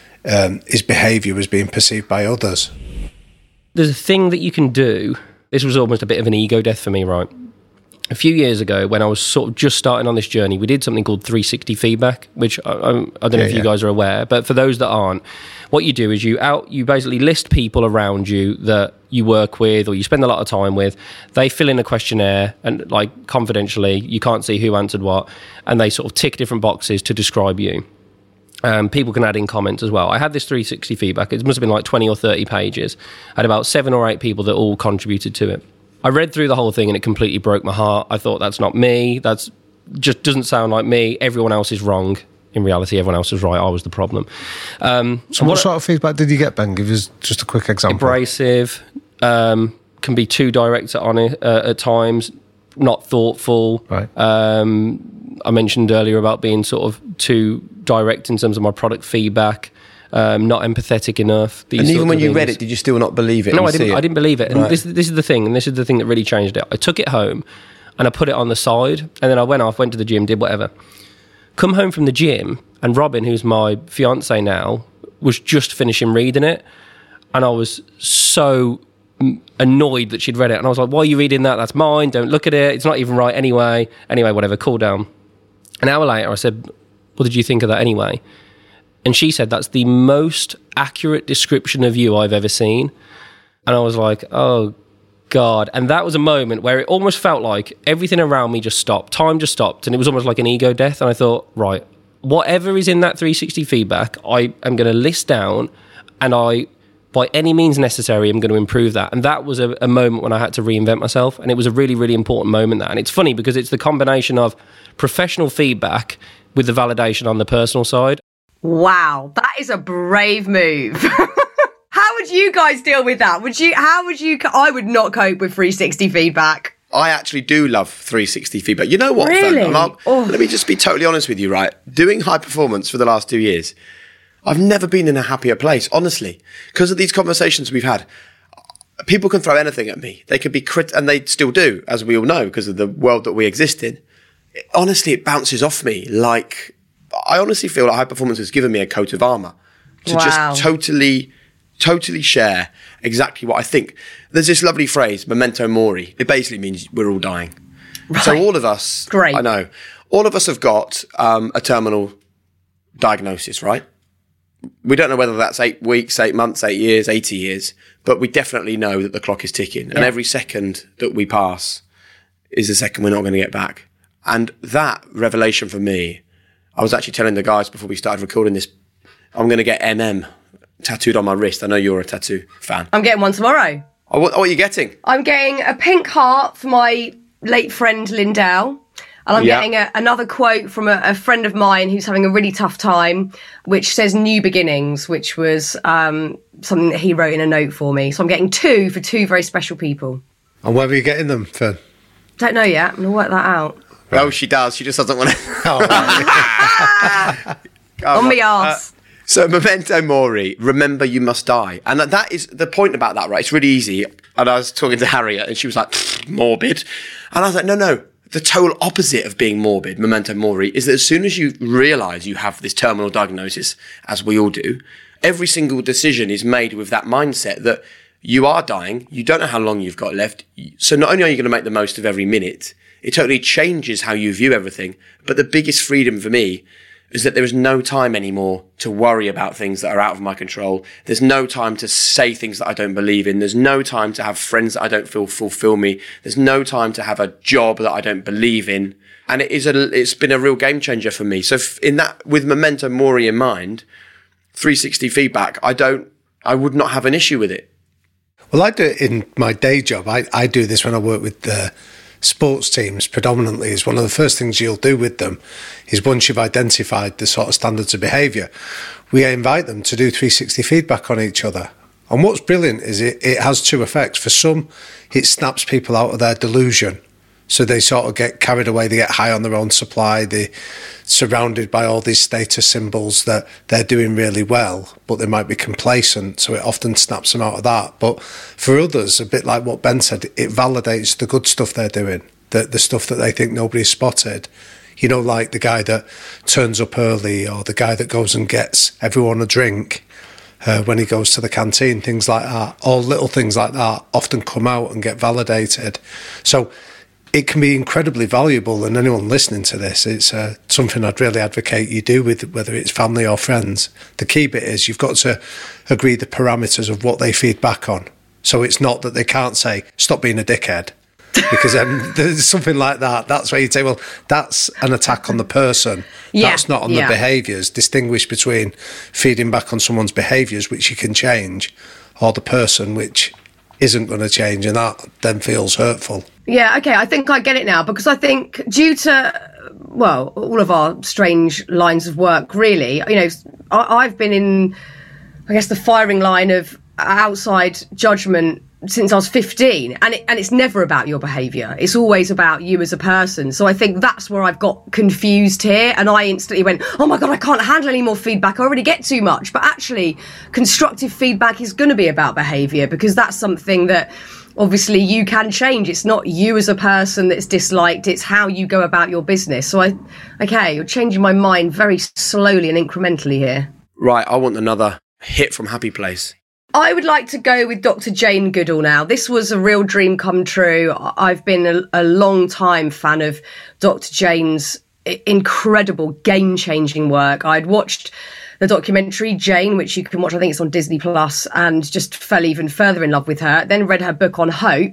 his behaviour was being perceived by others. There's a thing that you can do. This was almost a bit of an ego death for me, right? A few years ago, when I was sort of just starting on this journey, we did something called 360 feedback, which I don't know if you guys are aware, but for those that aren't, what you do is you basically list people around you that you work with or you spend a lot of time with. They fill in a questionnaire, and like confidentially, you can't see who answered what, and they sort of tick different boxes to describe you. People can add in comments as well. I had this 360 feedback. It must have been like 20 or 30 pages. I had about 7 or 8 people that all contributed to it. I read through the whole thing and it completely broke my heart. I thought, that's not me. That's just doesn't sound like me. Everyone else is wrong. In reality, everyone else was right. I was the problem. So what sort of feedback did you get, Ben? Give us just a quick example. Abrasive, can be too direct at times, not thoughtful. Right. I mentioned earlier about being sort of too direct in terms of my product feedback. Not empathetic enough. And even when you read it, did you still not believe it? No, I didn't believe it. And right. this is the thing, and this is the thing that really changed it. I took it home and I put it on the side, and then I went to the gym, did whatever. Come home from the gym, and Robin, who's my fiance now, was just finishing reading it, and I was so annoyed that she'd read it, and I was like, why are you reading that? That's mine, don't look at it, it's not even right anyway, whatever, cool down. An hour later I said, what did you think of that anyway? And she said, that's the most accurate description of you I've ever seen. And I was like, oh God. And that was a moment where it almost felt like everything around me just stopped. Time just stopped. And it was almost like an ego death. And I thought, right, whatever is in that 360 feedback, I am going to list down, and I by any means necessary, I'm going to improve that. And that was a moment when I had to reinvent myself. And it was a really, really important moment, that. And it's funny because it's the combination of professional feedback with the validation on the personal side. Wow, that is a brave move. How would you guys deal with that? I would not cope with 360 feedback. I actually do love 360 feedback. You know what? Really? Let me just be totally honest with you, right? Doing high performance for the last 2 years, I've never been in a happier place, honestly. Because of these conversations we've had, people can throw anything at me. They could be and they still do, as we all know, because of the world that we exist in. Honestly, it bounces off me. Like, I honestly feel like high performance has given me a coat of armour to just totally share exactly what I think. There's this lovely phrase, memento mori. It basically means we're all dying. Right. So all of us, great. I know, all of us have got a terminal diagnosis, right? We don't know whether that's 8 weeks, 8 months, 8 years, 80 years, but we definitely know that the clock is ticking. Yeah. And every second that we pass is a second we're not going to get back. And that revelation for me, I was actually telling the guys before we started recording this, I'm going to get MM tattooed on my wrist. I know you're a tattoo fan. I'm getting one tomorrow. Oh, what are you getting? I'm getting a pink heart for my late friend Lindell. And I'm getting another quote from a friend of mine who's having a really tough time, which says new beginnings, which was something that he wrote in a note for me. So I'm getting 2 for 2 very special people. And where are you getting them, Fern? Don't know yet. I'm going to work that out. Right. Oh, she does. She just doesn't want to. On me arse. So memento mori, remember you must die. And that is the point about that, right? It's really easy. And I was talking to Harriet and she was like, morbid. And I was like, no. The total opposite of being morbid, memento mori, is that as soon as you realise you have this terminal diagnosis, as we all do, every single decision is made with that mindset that you are dying, you don't know how long you've got left. So not only are you going to make the most of every minute, it totally changes how you view everything. But the biggest freedom for me is that there is no time anymore to worry about things that are out of my control. There's no time to say things that I don't believe in. There's no time to have friends that I don't feel fulfill me. There's no time to have a job that I don't believe in. And it's been a real game changer for me. So with memento mori in mind, 360 feedback, I would not have an issue with it. Well, I do it in my day job. I do this when I work with the sports teams predominantly. Is one of the first things you'll do with them is once you've identified the sort of standards of behaviour, we invite them to do 360 feedback on each other. And what's brilliant is it has 2 effects. For some, it snaps people out of their delusion. So they sort of get carried away, they get high on their own supply, they're surrounded by all these status symbols that they're doing really well, but they might be complacent, so it often snaps them out of that. But for others, a bit like what Ben said, it validates the good stuff they're doing, the stuff that they think nobody's spotted. You know, like the guy that turns up early or the guy that goes and gets everyone a drink when he goes to the canteen, things like that. All little things like that often come out and get validated. So it can be incredibly valuable, and anyone listening to this, it's something I'd really advocate you do with whether it's family or friends. The key bit is you've got to agree the parameters of what they feed back on. So it's not that they can't say, stop being a dickhead, because there's something like that. That's where you'd say, well, that's an attack on the person. That's not on the behaviours. Distinguish between feeding back on someone's behaviours, which you can change, or the person, which isn't going to change, and that then feels hurtful. Yeah, okay, I think I get it now, because I think due to, well, all of our strange lines of work, really, you know, I've been in, I guess, the firing line of outside judgment since I was 15, and it's never about your behaviour. It's always about you as a person. So I think that's where I've got confused here, and I instantly went, oh my God, I can't handle any more feedback. I already get too much. But actually, constructive feedback is going to be about behaviour, because that's something that obviously you can change. It's not you as a person that's disliked, it's how you go about your business. So you're changing my mind very slowly and incrementally here. Right, I want another hit from Happy Place. I would like to go with Dr. Jane Goodall now. This was a real dream come true. I've been a long time fan of Dr. Jane's incredible game-changing work. I'd watched the documentary Jane, which you can watch, I think it's on Disney Plus, and just fell even further in love with her. Then read her book on hope.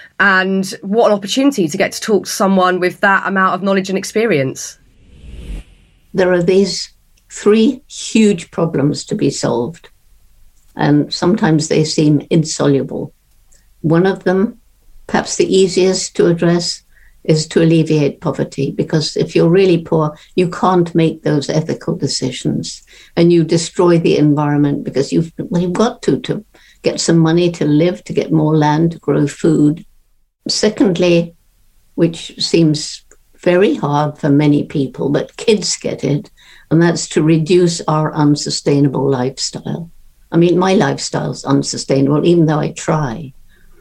And what an opportunity to get to talk to someone with that amount of knowledge and experience. There are these 3 huge problems to be solved. and sometimes they seem insoluble. One of them, perhaps the easiest to address, is to alleviate poverty, because if you're really poor, you can't make those ethical decisions, and you destroy the environment because you've got to get some money to live, to get more land, to grow food. Secondly, which seems very hard for many people, but kids get it, and that's to reduce our unsustainable lifestyle. I mean, my lifestyle's unsustainable, even though I try.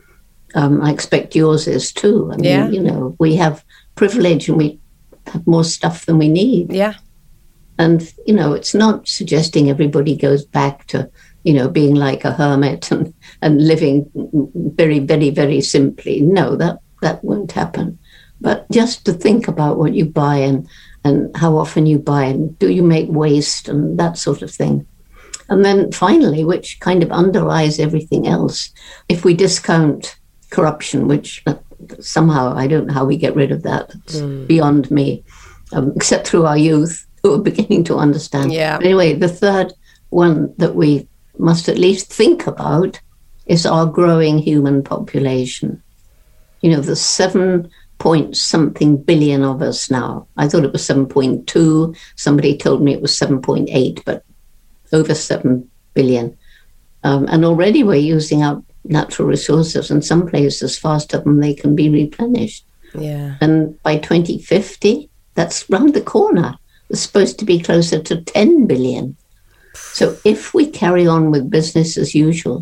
I expect yours is too. I mean, you know, we have privilege and we have more stuff than we need. Yeah. And, you know, it's not suggesting everybody goes back to, you know, being like a hermit and living very, very, very simply. No, that won't happen. But just to think about what you buy and how often you buy, and do you make waste and that sort of thing. And then finally, which kind of underlies everything else, if we discount corruption, which somehow I don't know how we get rid of that. It's beyond me, except through our youth who are beginning to understand. Yeah. But anyway, the third one that we must at least think about is our growing human population. You know, the 7-point-something billion of us now. I thought it was 7.2. Somebody told me it was 7.8, but over 7 billion. And already we're using our natural resources in some places faster than they can be replenished. Yeah. And by 2050, that's round the corner. It's supposed to be closer to 10 billion. So if we carry on with business as usual,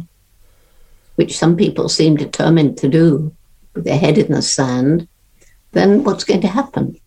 which some people seem determined to do with their head in the sand, then what's going to happen?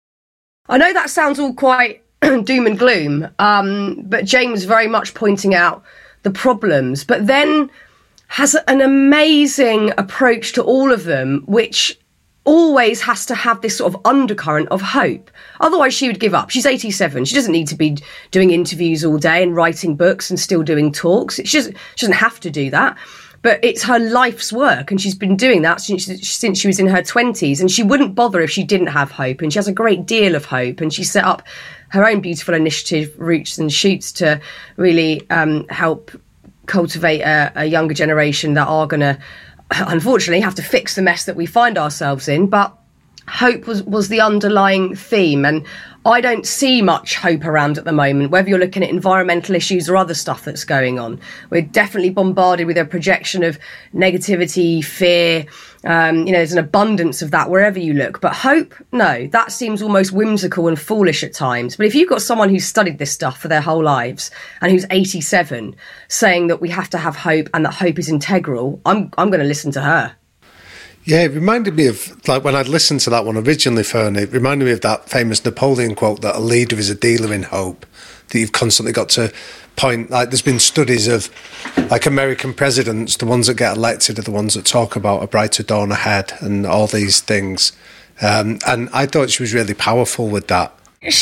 I know that sounds all quite doom and gloom, but James very much pointing out the problems, but then has an amazing approach to all of them, which always has to have this sort of undercurrent of hope. Otherwise she would give up. She's 87. She doesn't need to be doing interviews all day and writing books and still doing talks. She doesn't have to do that. But it's her life's work, and she's been doing that since she was in her 20s, and she wouldn't bother if she didn't have hope, and she has a great deal of hope, and she set up her own beautiful initiative, Roots and Shoots, to really help cultivate a younger generation that are going to, unfortunately, have to fix the mess that we find ourselves in. But hope was the underlying theme, and I don't see much hope around at the moment, whether you're looking at environmental issues or other stuff that's going on. We're definitely bombarded with a projection of negativity, fear. There's an abundance of that wherever you look. But hope, no, that seems almost whimsical and foolish at times. But if you've got someone who's studied this stuff for their whole lives and who's 87 saying that we have to have hope and that hope is integral, I'm going to listen to her. Yeah, it reminded me of, like, when I'd listened to that one originally, Fern, it reminded me of that famous Napoleon quote that a leader is a dealer in hope, that you've constantly got to point, like, there's been studies of, like, American presidents, the ones that get elected are the ones that talk about a brighter dawn ahead and all these things. And I thought she was really powerful with that.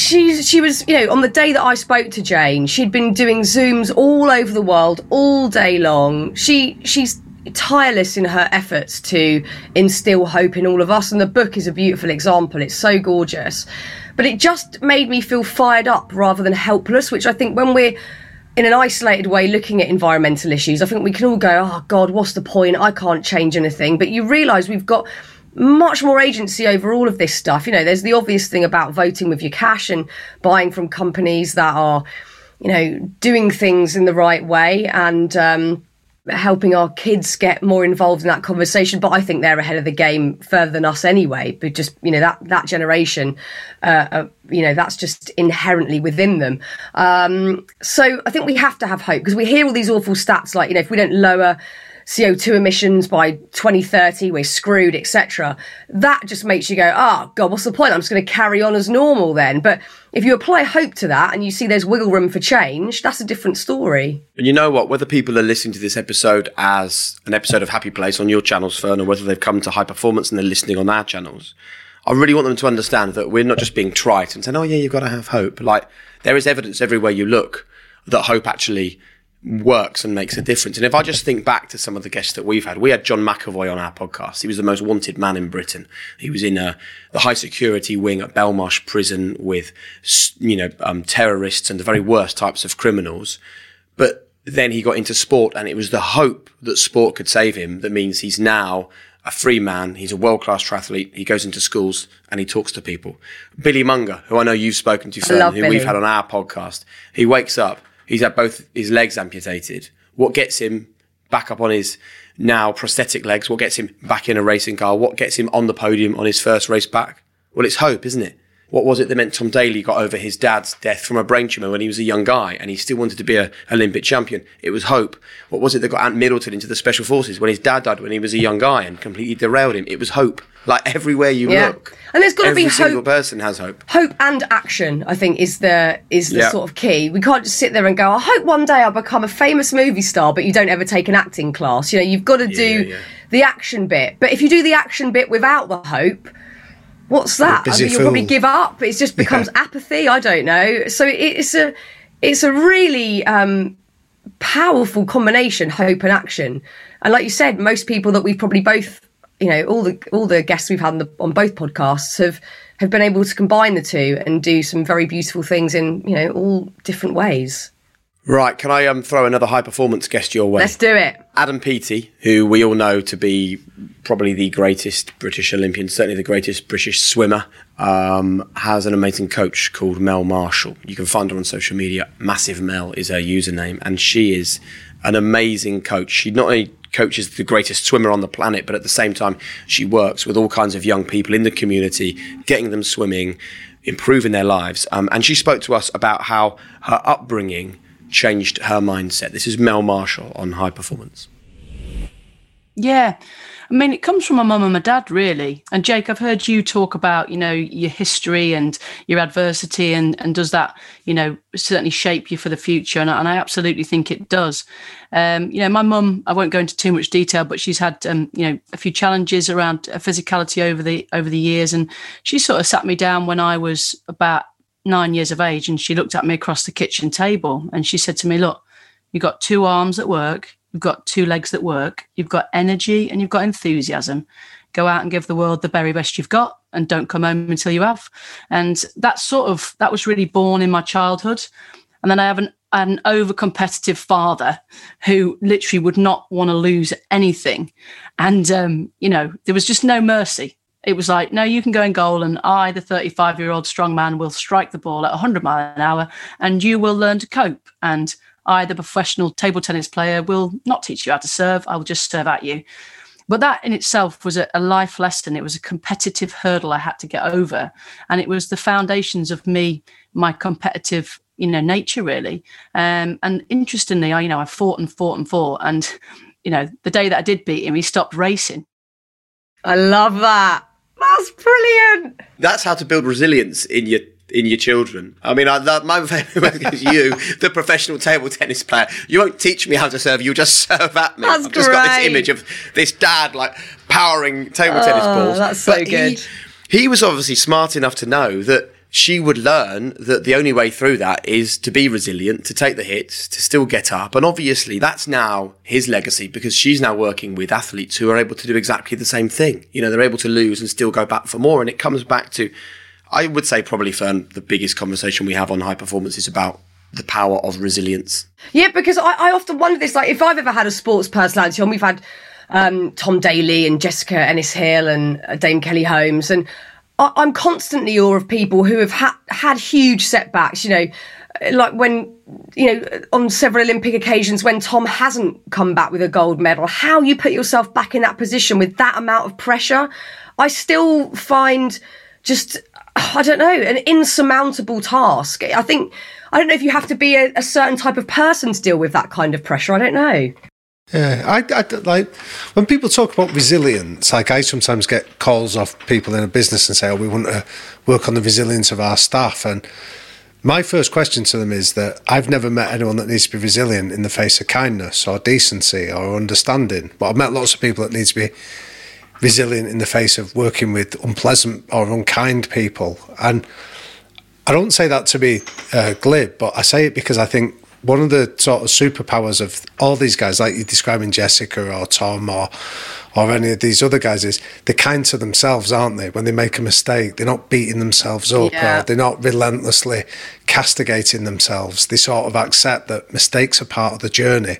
She was, on the day that I spoke to Jane, she'd been doing Zooms all over the world all day long. She's tireless in her efforts to instill hope in all of us, and the book is a beautiful example. It's so gorgeous, but it just made me feel fired up rather than helpless, which I think when we're in an isolated way looking at environmental issues, I think we can all go, oh God, what's the point? I can't change anything. But you realise we've got much more agency over all of this stuff. There's the obvious thing about voting with your cash and buying from companies that are, doing things in the right way and helping our kids get more involved in that conversation. But I think they're ahead of the game further than us anyway. But just, that generation, that's just inherently within them. So I think we have to have hope, because we hear all these awful stats like, if we don't lower CO2 emissions by 2030, we're screwed, etc. That just makes you go, oh God, what's the point? I'm just going to carry on as normal then. But if you apply hope to that and you see there's wiggle room for change, that's a different story. And you know what? Whether people are listening to this episode as an episode of Happy Place on your channels, Fern, or whether they've come to High Performance and they're listening on our channels, I really want them to understand that we're not just being trite and saying, oh yeah, you've got to have hope. Like, there is evidence everywhere you look that hope actually works and makes a difference. And if I just think back to some of the guests that we've had, we had John McAvoy on our podcast. He was the most wanted man in Britain. He was in the high security wing at Belmarsh prison with, terrorists and the very worst types of criminals. But then he got into sport, and it was the hope that sport could save him that means he's now a free man. He's a world-class triathlete. He goes into schools and he talks to people. Billy Munger, who I know you've spoken to, Fern, who we've had on our podcast, he wakes up, he's had both his legs amputated. What gets him back up on his now prosthetic legs? What gets him back in a racing car? What gets him on the podium on his first race back? Well, it's hope, isn't it? What was it that meant Tom Daley got over his dad's death from a brain tumour when he was a young guy and he still wanted to be an Olympic champion? It was hope. What was it that got Ant Middleton into the Special Forces when his dad died when he was a young guy and completely derailed him? It was hope. Like everywhere you look. And there's got to be hope. Every single person has hope. Hope and action, I think, is the sort of key. We can't just sit there and go, I hope one day I'll become a famous movie star, but you don't ever take an acting class. You know, you've got to do the action bit. But if you do the action bit without the hope, what's that? I mean, you'll probably give up. It just becomes apathy. I don't know. So it's a really powerful combination, hope and action. And like you said, most people that we've probably both, you know, all the guests we've had on both podcasts have been able to combine the two and do some very beautiful things in, you know, all different ways. Right, can I throw another high-performance guest your way? Let's do it. Adam Peaty, who we all know to be probably the greatest British Olympian, certainly the greatest British swimmer, has an amazing coach called Mel Marshall. You can find her on social media. Massive Mel is her username, and she is an amazing coach. She not only coaches the greatest swimmer on the planet, but at the same time, she works with all kinds of young people in the community, getting them swimming, improving their lives. And she spoke to us about how her upbringing changed her mindset. This is Mel Marshall on High Performance. Yeah. I mean, it comes from my mum and my dad, really. And Jake, I've heard you talk about, you know, your history and your adversity and does that, you know, certainly shape you for the future? And I absolutely think it does. You know, my mum, I won't go into too much detail, but she's had, you know, a few challenges around physicality over the years. And she sort of sat me down when I was about 9 years of age, and she looked at me across the kitchen table and she said to me, look, you've got 2 arms that work, you've got 2 legs that work, you've got energy and you've got enthusiasm. Go out and give the world the very best you've got and don't come home until you have. And that was really born in my childhood. And then I have an over-competitive father who literally would not want to lose anything. And, you know, there was just no mercy. It was like, no, you can go in goal and I, the 35-year-old strong man, will strike the ball at 100 miles an hour and you will learn to cope. And I, the professional table tennis player, will not teach you how to serve. I will just serve at you. But that in itself was a life lesson. It was a competitive hurdle I had to get over. And it was the foundations of my competitive, you know, nature, really. And interestingly, I fought. And, you know, the day that I did beat him, he stopped racing. I love that. That's brilliant. That's how to build resilience in your children. I mean, my favourite is you, the professional table tennis player. You won't teach me how to serve, you'll just serve at me. That's I've just got this image of this dad like powering table tennis balls. That's so good. He was obviously smart enough to know that she would learn that the only way through that is to be resilient, to take the hits, to still get up. And obviously that's now his legacy because she's now working with athletes who are able to do exactly the same thing. You know, they're able to lose and still go back for more. And it comes back to, I would say probably, Fern, the biggest conversation we have on High Performance is about the power of resilience. Yeah, because I often wonder this, like if I've ever had a sports personality on, we've had Tom Daley and Jessica Ennis-Hill and Dame Kelly Holmes, and I'm constantly awe of people who have had huge setbacks, you know, like when, you know, on several Olympic occasions when Tom hasn't come back with a gold medal, how you put yourself back in that position with that amount of pressure, I still find just, I don't know, an insurmountable task. I don't know if you have to be a certain type of person to deal with that kind of pressure. I don't know. Yeah, I like when people talk about resilience. Like I sometimes get calls off people in a business and say, "Oh, we want to work on the resilience of our staff." And my first question to them is that I've never met anyone that needs to be resilient in the face of kindness or decency or understanding. But I've met lots of people that need to be resilient in the face of working with unpleasant or unkind people. And I don't say that to be glib, but I say it because I think one of the sort of superpowers of all these guys, like you're describing Jessica or Tom or any of these other guys, is they're kind to themselves, aren't they? When they make a mistake, they're not beating themselves up or they're not relentlessly castigating themselves. They sort of accept that mistakes are part of the journey.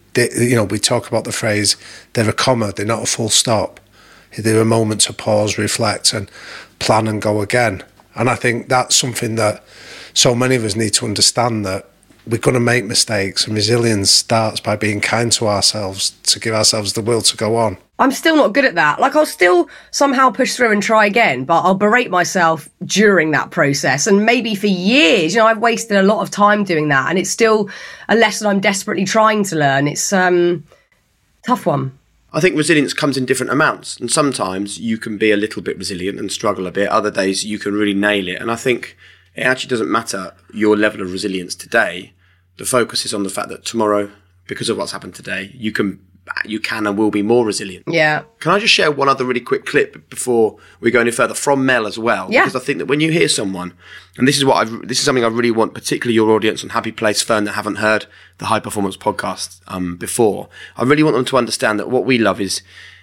We talk about the phrase, they're a comma, they're not a full stop. They're a moment to pause, reflect and plan and go again. And I think that's something that so many of us need to understand, that we're going to make mistakes, and resilience starts by being kind to ourselves, to give ourselves the will to go on. I'm still not good at that. Like, I'll still somehow push through and try again, but I'll berate myself during that process. And maybe for years, I've wasted a lot of time doing that. And it's still a lesson I'm desperately trying to learn. It's a tough one. I think resilience comes in different amounts. And sometimes you can be a little bit resilient and struggle a bit. Other days you can really nail it. And I think it actually doesn't matter your level of resilience today. The focus is on the fact that tomorrow, because of what's happened today, you can and will be more resilient. Yeah. Can I just share one other really quick clip before we go any further from Mel as well? Yeah. Because I think that when you hear someone, and this is something I really want, particularly your audience on Happy Place Fern that haven't heard the High Performance podcast before, I really want them to understand that what we love is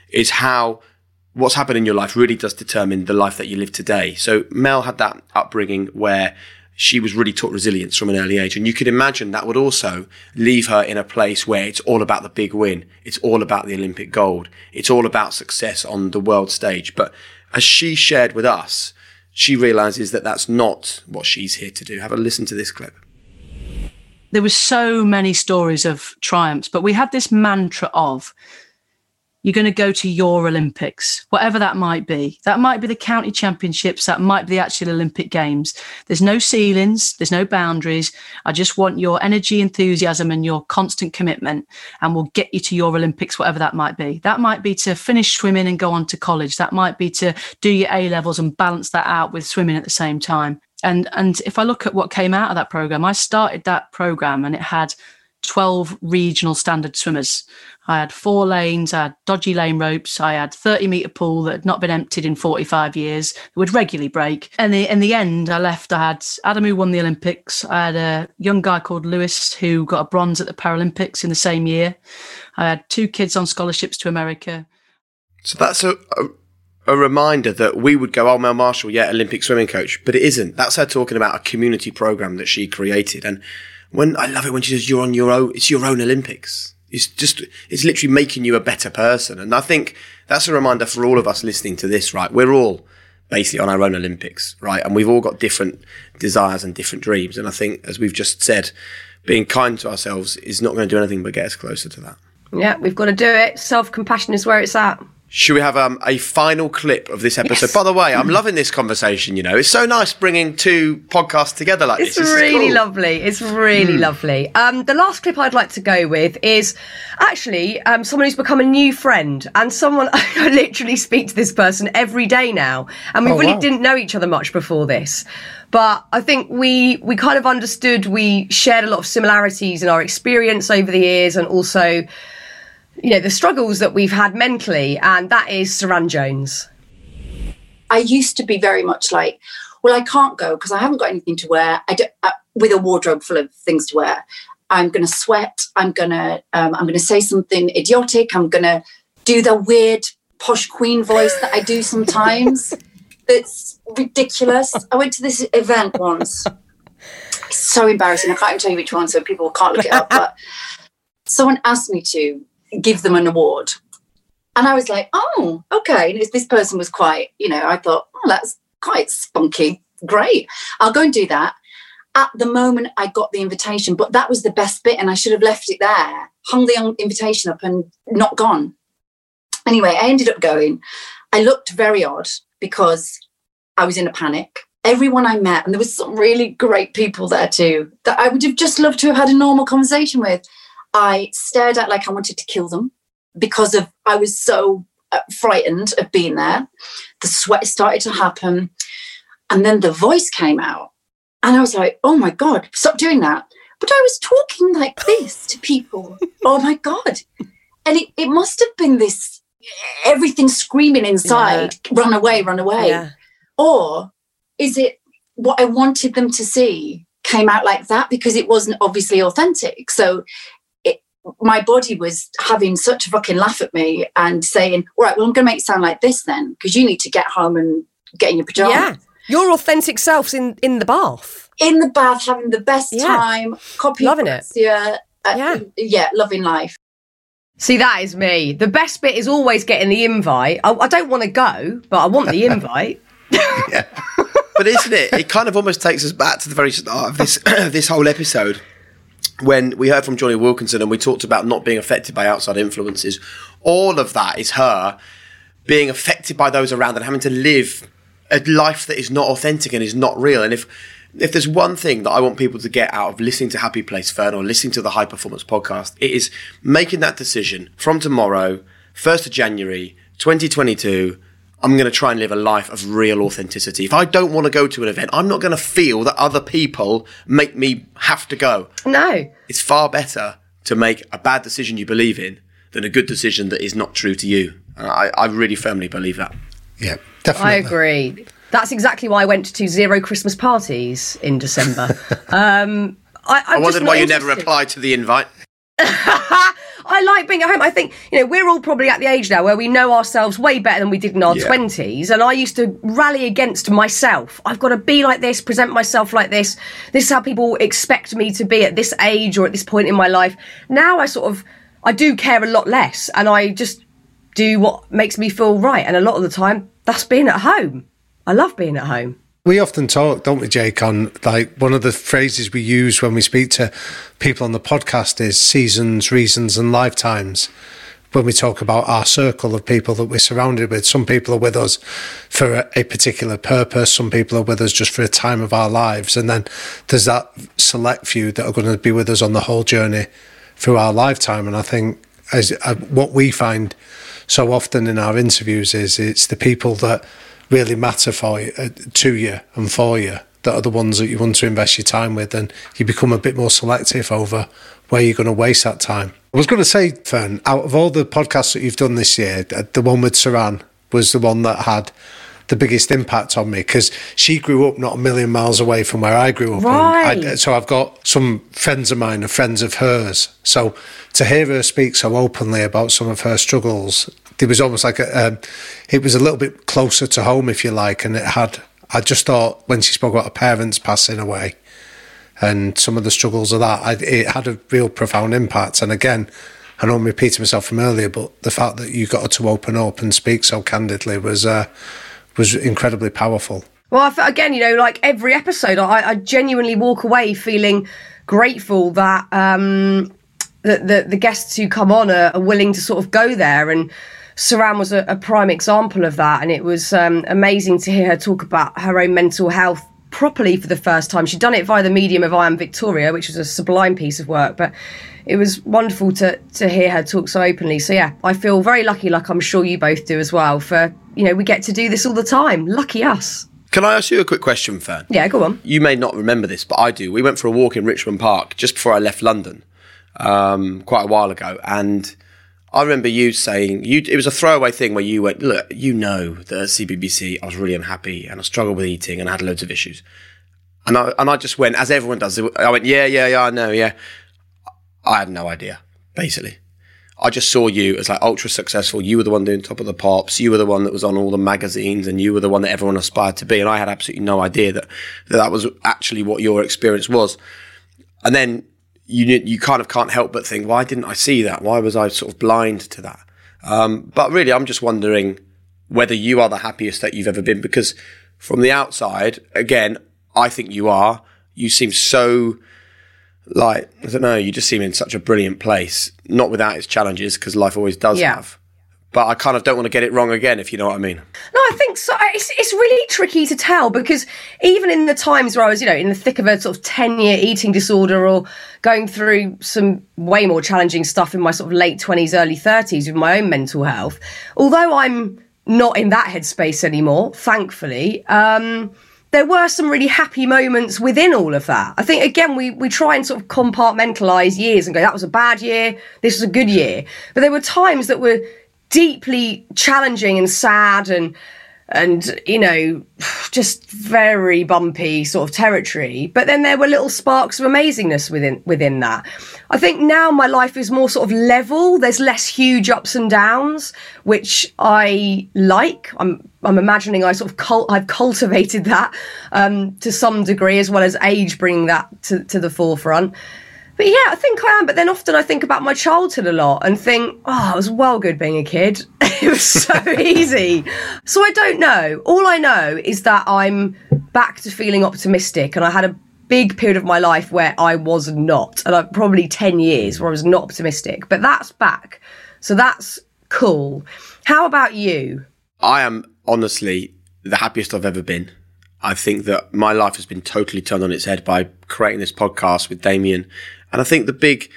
how what's happened in your life really does determine the life that you live today. So Mel had that upbringing where she was really taught resilience from an early age. And you could imagine that would also leave her in a place where it's all about the big win. It's all about the Olympic gold. It's all about success on the world stage. But as she shared with us, she realizes that that's not what she's here to do. Have a listen to this clip. There were so many stories of triumphs, but we had this mantra of, you're going to go to your Olympics, whatever that might be. That might be the county championships. That might be the actual Olympic Games. There's no ceilings. There's no boundaries. I just want your energy, enthusiasm and your constant commitment, and we'll get you to your Olympics, whatever that might be. That might be to finish swimming and go on to college. That might be to do your A-levels and balance that out with swimming at the same time. And if I look at what came out of that programme, I started that programme and it had 12 regional standard swimmers. I had 4 lanes, I had dodgy lane ropes, I had 30-metre pool that had not been emptied in 45 years, it would regularly break. And in the end, I had Adam, who won the Olympics. I had a young guy called Lewis who got a bronze at the Paralympics in the same year. I had 2 kids on scholarships to America. So that's a reminder that we would go, oh, Mel Marshall, yeah, Olympic swimming coach. But it isn't. That's her talking about a community programme that she created. And I love it when she says you're on your own, it's your own Olympics. It's literally making you a better person. And I think that's a reminder for all of us listening to this, right? We're all basically on our own Olympics, right? And we've all got different desires and different dreams. And I think, as we've just said, being kind to ourselves is not going to do anything but get us closer to that. Yeah, we've got to do it. Self-compassion is where it's at. Should we have a final clip of this episode? Yes. By the way, I'm loving this conversation, It's so nice bringing 2 podcasts together like this. It's really lovely. It's really lovely. The last clip I'd like to go with is actually someone who's become a new friend, and someone I literally speak to this person every day now. And we didn't know each other much before this. But I think we kind of understood, we shared a lot of similarities in our experience over the years, and also the struggles that we've had mentally, and that is Saran Jones. I used to be very much like, well, I can't go because I haven't got anything to wear. With a wardrobe full of things to wear. I'm going to sweat. I'm going to say something idiotic. I'm going to do the weird posh queen voice that I do sometimes. That's ridiculous. I went to this event once. It's so embarrassing. I can't even tell you which one, so people can't look it up. But someone asked me to give them an award. And I was like, oh, okay. And this person was quite, I thought, oh, that's quite spunky. Great. I'll go and do that. At the moment, I got the invitation, but that was the best bit, and I should have left it there, hung the invitation up and not gone. Anyway, I ended up going. I looked very odd because I was in a panic. Everyone I met, and there was some really great people there too, that I would have just loved to have had a normal conversation with. I stared at like I wanted to kill them because I was so frightened of being there. The sweat started to happen. And then the voice came out. And I was like, oh my God, stop doing that. But I was talking like this to people. Oh my God. And it must have been this, everything screaming inside, run away, run away. Yeah. Or is it what I wanted them to see came out like that because it wasn't obviously authentic. So my body was having such a fucking laugh at me and saying, all right, well, I'm going to make it sound like this then, because you need to get home and get in your pajamas. Yeah, your authentic self's in the bath. In the bath, having the best time, loving it. Yeah, loving life. See, that is me. The best bit is always getting the invite. I don't want to go, but I want the invite. Yeah. But isn't it? It kind of almost takes us back to the very start of this this whole episode, when we heard from Johnny Wilkinson and we talked about not being affected by outside influences. All of that is her being affected by those around and having to live a life that is not authentic and is not real. And if there's one thing that I want people to get out of listening to Happy Place Fern or listening to the High Performance Podcast, it is making that decision from tomorrow, 1st of January, 2022, I'm going to try and live a life of real authenticity. If I don't want to go to an event, I'm not going to feel that other people make me have to go. No. It's far better to make a bad decision you believe in than a good decision that is not true to you. I really firmly believe that. Yeah, definitely. I agree. That's exactly why I went to 0 Christmas parties in December. I wondered why you never replied to the invite. I like being at home. I think, we're all probably at the age now where we know ourselves way better than we did in our 20s. And I used to rally against myself. I've got to be like this, present myself like this. This is how people expect me to be at this age or at this point in my life. Now I do care a lot less, and I just do what makes me feel right. And a lot of the time, that's being at home. I love being at home. We often talk, don't we, Jake, on like one of the phrases we use when we speak to people on the podcast is seasons, reasons and lifetimes. When we talk about our circle of people that we're surrounded with, some people are with us for a particular purpose, some people are with us just for a time of our lives, and then there's that select few that are going to be with us on the whole journey through our lifetime. And I think what we find so often in our interviews is it's the people that really matter to you and for you that are the ones that you want to invest your time with, and you become a bit more selective over where you're going to waste that time. I was going to say, Fern, out of all the podcasts that you've done this year, the one with Saran was the one that had the biggest impact on me, because she grew up not a million miles away from where I grew up. Right. So I've got some friends of mine, friends of hers. So to hear her speak so openly about some of her struggles, it was almost like it was a little bit closer to home, if you like. And I just thought when she spoke about her parents passing away and some of the struggles of that, it had a real profound impact. And again, I know I'm repeating myself from earlier, but the fact that you got her to open up and speak so candidly was incredibly powerful. Well, again, like every episode, I genuinely walk away feeling grateful that the guests who come on are willing to sort of go there. And Saran was a prime example of that. And it was amazing to hear her talk about her own mental health properly for the first time. She'd done it via the medium of I Am Victoria, which was a sublime piece of work. But it was wonderful to hear her talk so openly. So, yeah, I feel very lucky, like I'm sure you both do as well, for, we get to do this all the time. Lucky us. Can I ask you a quick question, Fern? Yeah, go on. You may not remember this, but I do. We went for a walk in Richmond Park just before I left London quite a while ago. And I remember you saying, it was a throwaway thing where you went, look, that at CBBC I was really unhappy and I struggled with eating and I had loads of issues. And I just went, as everyone does, I went, yeah, I know, yeah. I had no idea, basically. I just saw you as like ultra successful. You were the one doing Top of the Pops. You were the one that was on all the magazines, and you were the one that everyone aspired to be. And I had absolutely no idea that was actually what your experience was. And then you kind of can't help but think, why didn't I see that? Why was I sort of blind to that? But really, I'm just wondering whether you are the happiest that you've ever been, because from the outside, again, I think you are. You seem so... I don't know, you just seem in such a brilliant place, not without its challenges, because life always does have. But I kind of don't want to get it wrong again, if you know what I mean. No, I think so. It's really tricky to tell, because even in the times where I was, in the thick of a sort of 10-year eating disorder or going through some way more challenging stuff in my sort of late 20s, early 30s with my own mental health, although I'm not in that headspace anymore, thankfully, there were some really happy moments within all of that. I think, again, we try and sort of compartmentalise years and go, that was a bad year, this was a good year. But there were times that were deeply challenging and sad and and, you know, just very bumpy sort of territory. But then there were little sparks of amazingness within that. I think now my life is more sort of level. There's less huge ups and downs, which I like. I'm imagining I sort of I've cultivated that to some degree, as well as age bringing that to the forefront. But yeah, I think I am. But then often I think about my childhood a lot and think, oh, it was well good being a kid. It was so easy. So I don't know. All I know is that I'm back to feeling optimistic. And I had a big period of my life where I was not. And probably 10 years where I was not optimistic. But that's back. So that's cool. How about you? I am honestly the happiest I've ever been. I think that my life has been totally turned on its head by creating this podcast with Damien. And I think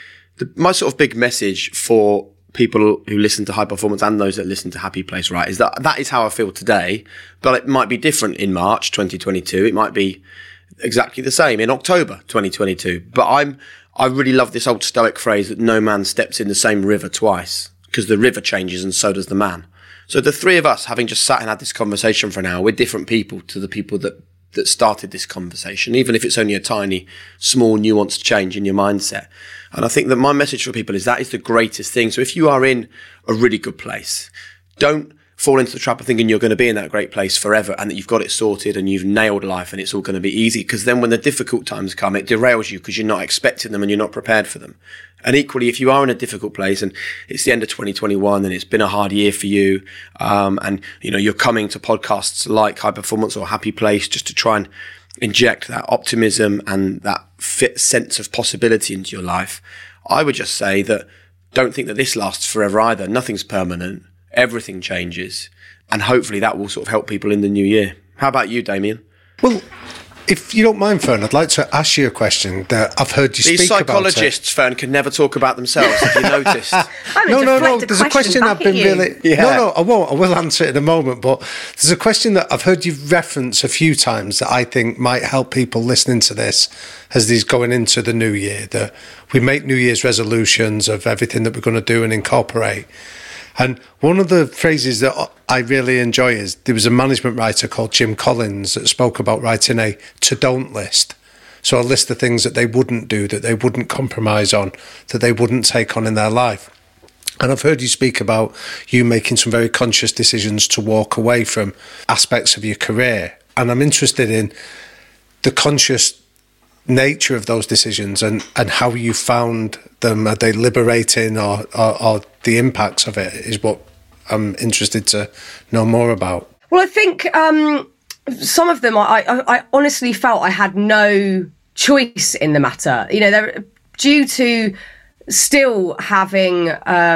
my sort of big message for people who listen to High Performance and those that listen to Happy Place, right, is that is how I feel today, but it might be different in March 2022. It might be exactly the same in October 2022. But I really love this old Stoic phrase that no man steps in the same river twice, because the river changes and so does the man. So the three of us, having just sat and had this conversation for an hour, we're different people to the people that started this conversation, even if it's only a tiny, small, nuanced change in your mindset. And I think that my message for people is that is the greatest thing. So if you are in a really good place, don't fall into the trap of thinking you're going to be in that great place forever and that you've got it sorted and you've nailed life and it's all going to be easy, because then when the difficult times come, it derails you because you're not expecting them and you're not prepared for them. And equally, if you are in a difficult place and it's the end of 2021 and it's been a hard year for you, and you know you're coming to podcasts like High Performance or Happy Place just to try and inject that optimism and that fit sense of possibility into your life, I would just say that don't think that this lasts forever either. Nothing's permanent. Everything changes. And hopefully that will sort of help people in the new year. How about you, Damien? Well, if you don't mind, Fern, I'd like to ask you a question that I've heard you speak about. These psychologists, Fern, can never talk about themselves, have you noticed? No. There's a question I've been really... Yeah. No, I won't. I will answer it in a moment. But there's a question that I've heard you reference a few times that I think might help people listening to this as these going into the new year, that we make New Year's resolutions of everything that we're going to do and incorporate. And one of the phrases that I really enjoy is there was a management writer called Jim Collins that spoke about writing a to-don't list. So a list of things that they wouldn't do, that they wouldn't compromise on, that they wouldn't take on in their life. And I've heard you speak about you making some very conscious decisions to walk away from aspects of your career. And I'm interested in the conscious nature of those decisions and how you found them. Are they liberating or the impacts of it is what I'm interested to know more about. Well, I think some of them I honestly felt I had no choice in the matter. You know, they're due to still having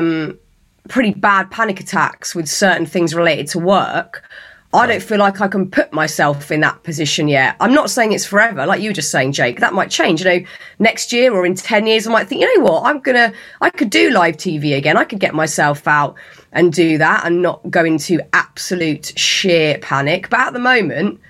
pretty bad panic attacks with certain things related to work. I don't feel like I can put myself in that position yet. I'm not saying it's forever, like you were just saying, Jake. That might change. You know, next year or in 10 years, I might think, you know what, I could do live TV again. I could get myself out and do that and not go into absolute sheer panic. But at the moment,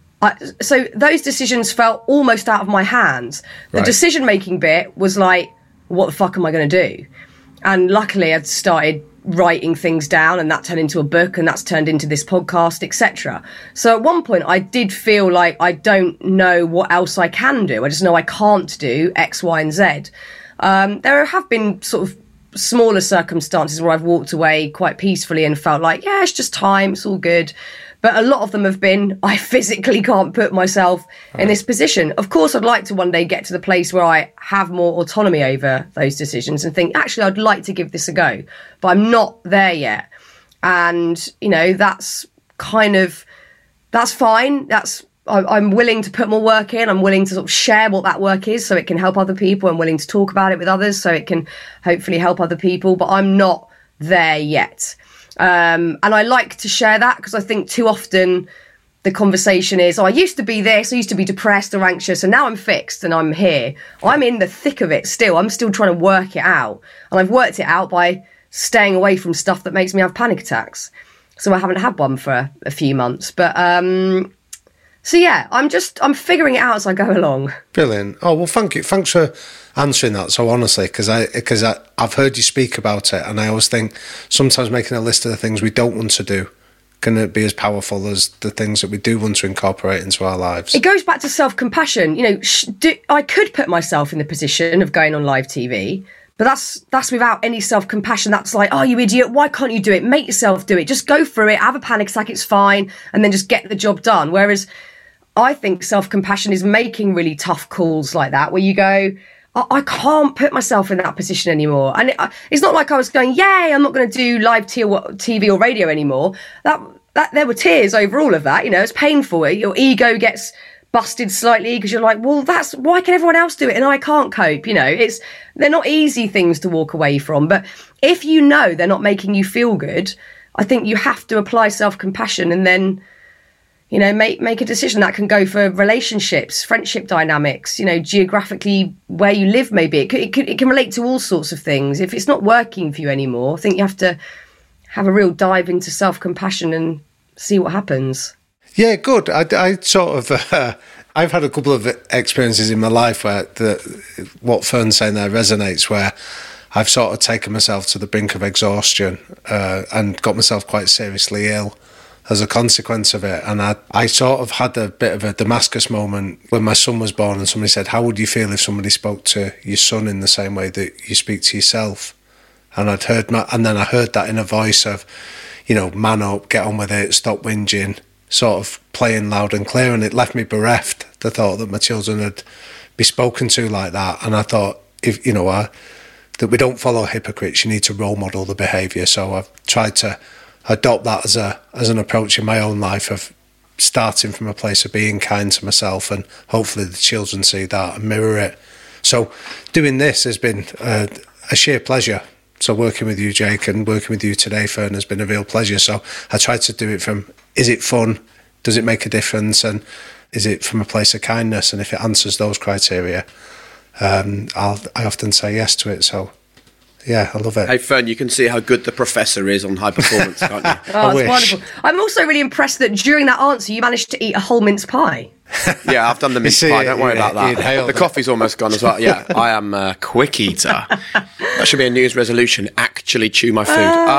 so those decisions felt almost out of my hands. The decision-making bit was like, what the fuck am I going to do? And luckily I'd started writing things down and that turned into a book and that's turned into this podcast, etc. So at one point I did feel like I don't know what else I can do. I just know I can't do X, Y and Z. There have been sort of smaller circumstances where I've walked away quite peacefully and felt like, yeah, it's just time, it's all good. But a lot of them have been, I physically can't put myself in this position. Of course, I'd like to one day get to the place where I have more autonomy over those decisions and think, actually, I'd like to give this a go. But I'm not there yet. And, you know, that's fine. I'm willing to put more work in. I'm willing to sort of share what that work is so it can help other people. I'm willing to talk about it with others so it can hopefully help other people. But I'm not there yet. And I like to share that because I think too often the conversation is, I used to be this, I used to be depressed or anxious, and now I'm fixed and I'm here. I'm in the thick of it still. I'm still trying to work it out. And I've worked it out by staying away from stuff that makes me have panic attacks. So I haven't had one for a few months. But so yeah, I'm figuring it out as I go along. Brilliant. Oh, well, thank you. Thanks for answering that so honestly, because I've heard you speak about it, and I always think sometimes making a list of the things we don't want to do can it be as powerful as the things that we do want to incorporate into our lives? It goes back to self-compassion. You know, I could put myself in the position of going on live TV, but that's without any self-compassion. That's like, oh, you idiot, why can't you do it? Make yourself do it. Just go through it, have a panic attack, it's fine, and then just get the job done. Whereas I think self-compassion is making really tough calls like that, where you go, I can't put myself in that position anymore. And it's not like I was going, yay, I'm not going to do live TV or radio anymore. That there were tears over all of that. You know, it's painful. Your ego gets busted slightly because you're like, well, why can everyone else do it and I can't cope? You know, they're not easy things to walk away from. But if you know they're not making you feel good, I think you have to apply self-compassion and then, you know, make a decision. That can go for relationships, friendship dynamics, you know, geographically where you live. Maybe it can relate to all sorts of things. If it's not working for you anymore, I think you have to have a real dive into self-compassion and see what happens. Yeah, good. I sort of, I've had a couple of experiences in my life where what Fern's saying there resonates, where I've sort of taken myself to the brink of exhaustion and got myself quite seriously ill as a consequence of it. And I sort of had a bit of a Damascus moment when my son was born, and somebody said, how would you feel if somebody spoke to your son in the same way that you speak to yourself? And I heard that in a voice of, you know, man up, get on with it, stop whinging, sort of playing loud and clear. And it left me bereft, the thought that my children would be spoken to like that. And I thought, if you know, that we don't follow hypocrites, you need to role model the behaviour. So I've tried to adopt that as an approach in my own life, of starting from a place of being kind to myself, and hopefully the children see that and mirror it. So doing this has been a sheer pleasure. So working with you, Jake, and working with you today, Fern, has been a real pleasure. So I tried to do it from, is it fun? Does it make a difference? And is it from a place of kindness? And if it answers those criteria, I often say yes to it. So yeah, I love it. Hey, Fern, you can see how good the professor is on high performance, can't you? Oh, it's wonderful. I'm also really impressed that during that answer, you managed to eat a whole mince pie. Yeah, I've done the mince pie. Don't worry about that. The coffee's almost gone as well. Yeah, I am a quick eater. That should be a New Year's resolution. Actually chew my food.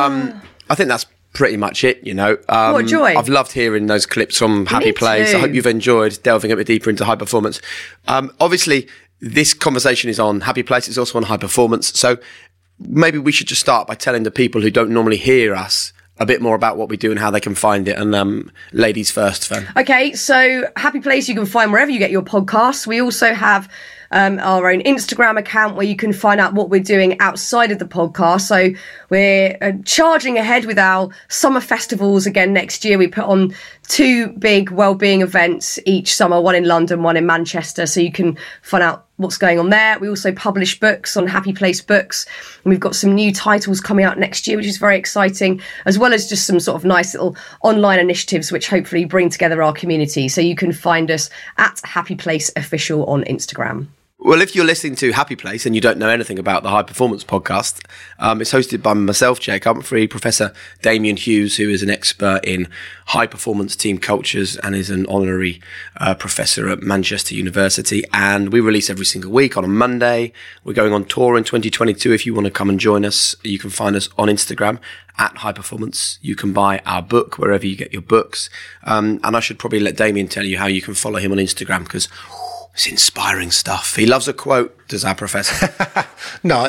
I think that's pretty much it, you know. What joy. I've loved hearing those clips from Happy Place. I hope you've enjoyed delving a bit deeper into high performance. Obviously, this conversation is on Happy Place. It's also on high performance. So maybe we should just start by telling the people who don't normally hear us a bit more about what we do and how they can find it. And ladies first, Fern. Okay, so Happy Place you can find wherever you get your podcasts. We also have our own Instagram account where you can find out what we're doing outside of the podcast. So we're charging ahead with our summer festivals again next year. We put on 2 big wellbeing events each summer, one in London, one in Manchester. So you can find out what's going on there. We also publish books on Happy Place Books, and we've got some new titles coming out next year, which is very exciting, as well as just some sort of nice little online initiatives which hopefully bring together our community. So you can find us at Happy Place Official on Instagram. Well, if you're listening to Happy Place and you don't know anything about the High Performance Podcast, it's hosted by myself, Jake Humphrey, Professor Damien Hughes, who is an expert in high performance team cultures and is an honorary professor at Manchester University. And we release every single week on a Monday. We're going on tour in 2022. If you want to come and join us, you can find us on Instagram at High Performance. You can buy our book wherever you get your books. And I should probably let Damien tell you how you can follow him on Instagram, because it's inspiring stuff. He loves a quote, does our professor? No,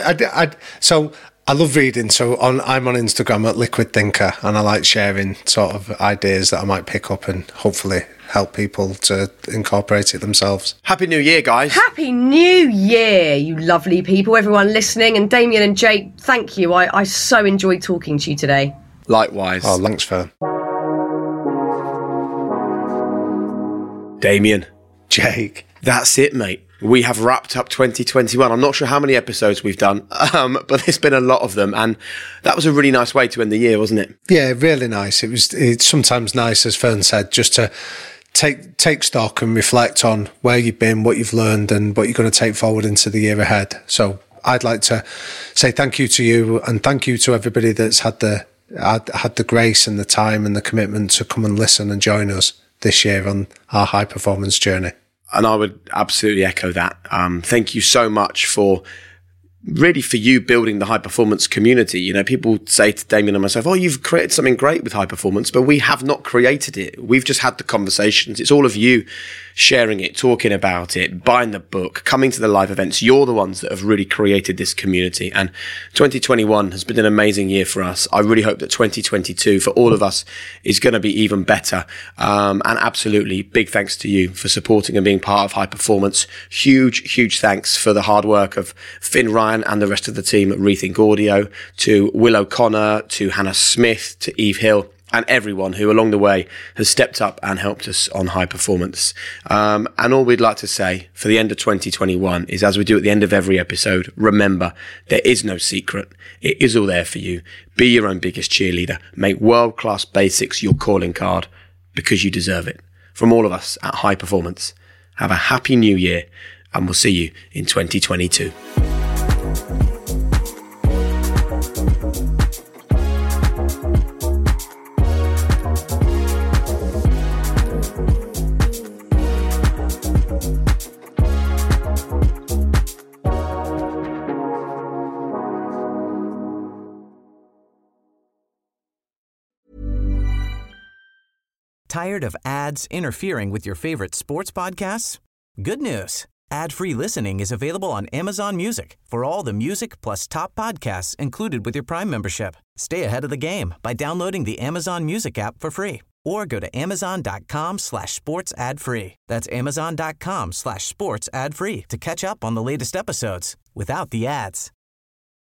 so I love reading. So I'm on Instagram at Liquid Thinker, and I like sharing sort of ideas that I might pick up and hopefully help people to incorporate it themselves. Happy New Year, guys. Happy New Year, you lovely people, everyone listening. And Damien and Jake, thank you. I so enjoyed talking to you today. Likewise. Oh, thanks, Fern. Damien. Jake. That's it, mate. We have wrapped up 2021. I'm not sure how many episodes we've done, but there's been a lot of them. And that was a really nice way to end the year, wasn't it? Yeah, really nice. It's sometimes nice, as Fern said, just to take stock and reflect on where you've been, what you've learned, and what you're going to take forward into the year ahead. So I'd like to say thank you to you, and thank you to everybody that's had the grace and the time and the commitment to come and listen and join us this year on our high performance journey. And I would absolutely echo that. Thank you so much for really for you building the high performance community. You know, people say to Damien and myself, oh, you've created something great with high performance, but we have not created it. We've just had the conversations. It's all of you sharing it, talking about it, buying the book, coming to the live events. You're the ones that have really created this community. And 2021 has been an amazing year for us. I really hope that 2022 for all of us is going to be even better. And absolutely big thanks to you for supporting and being part of high performance. Huge thanks for the hard work of Finn Ryan and the rest of the team at Rethink Audio, to Will O'Connor, to Hannah Smith, to Eve Hill, and everyone who along the way has stepped up and helped us on high performance. And all we'd like to say for the end of 2021 is, as we do at the end of every episode, remember, there is no secret. It is all there for you. Be your own biggest cheerleader. Make world-class basics your calling card, because you deserve it. From all of us at High Performance, have a happy new year, and we'll see you in 2022. Tired of ads interfering with your favorite sports podcasts? Good news. Ad-free listening is available on Amazon Music for all the music plus top podcasts included with your Prime membership. Stay ahead of the game by downloading the Amazon Music app for free, or go to amazon.com/sports ad free. That's amazon.com/sports ad free to catch up on the latest episodes without the ads.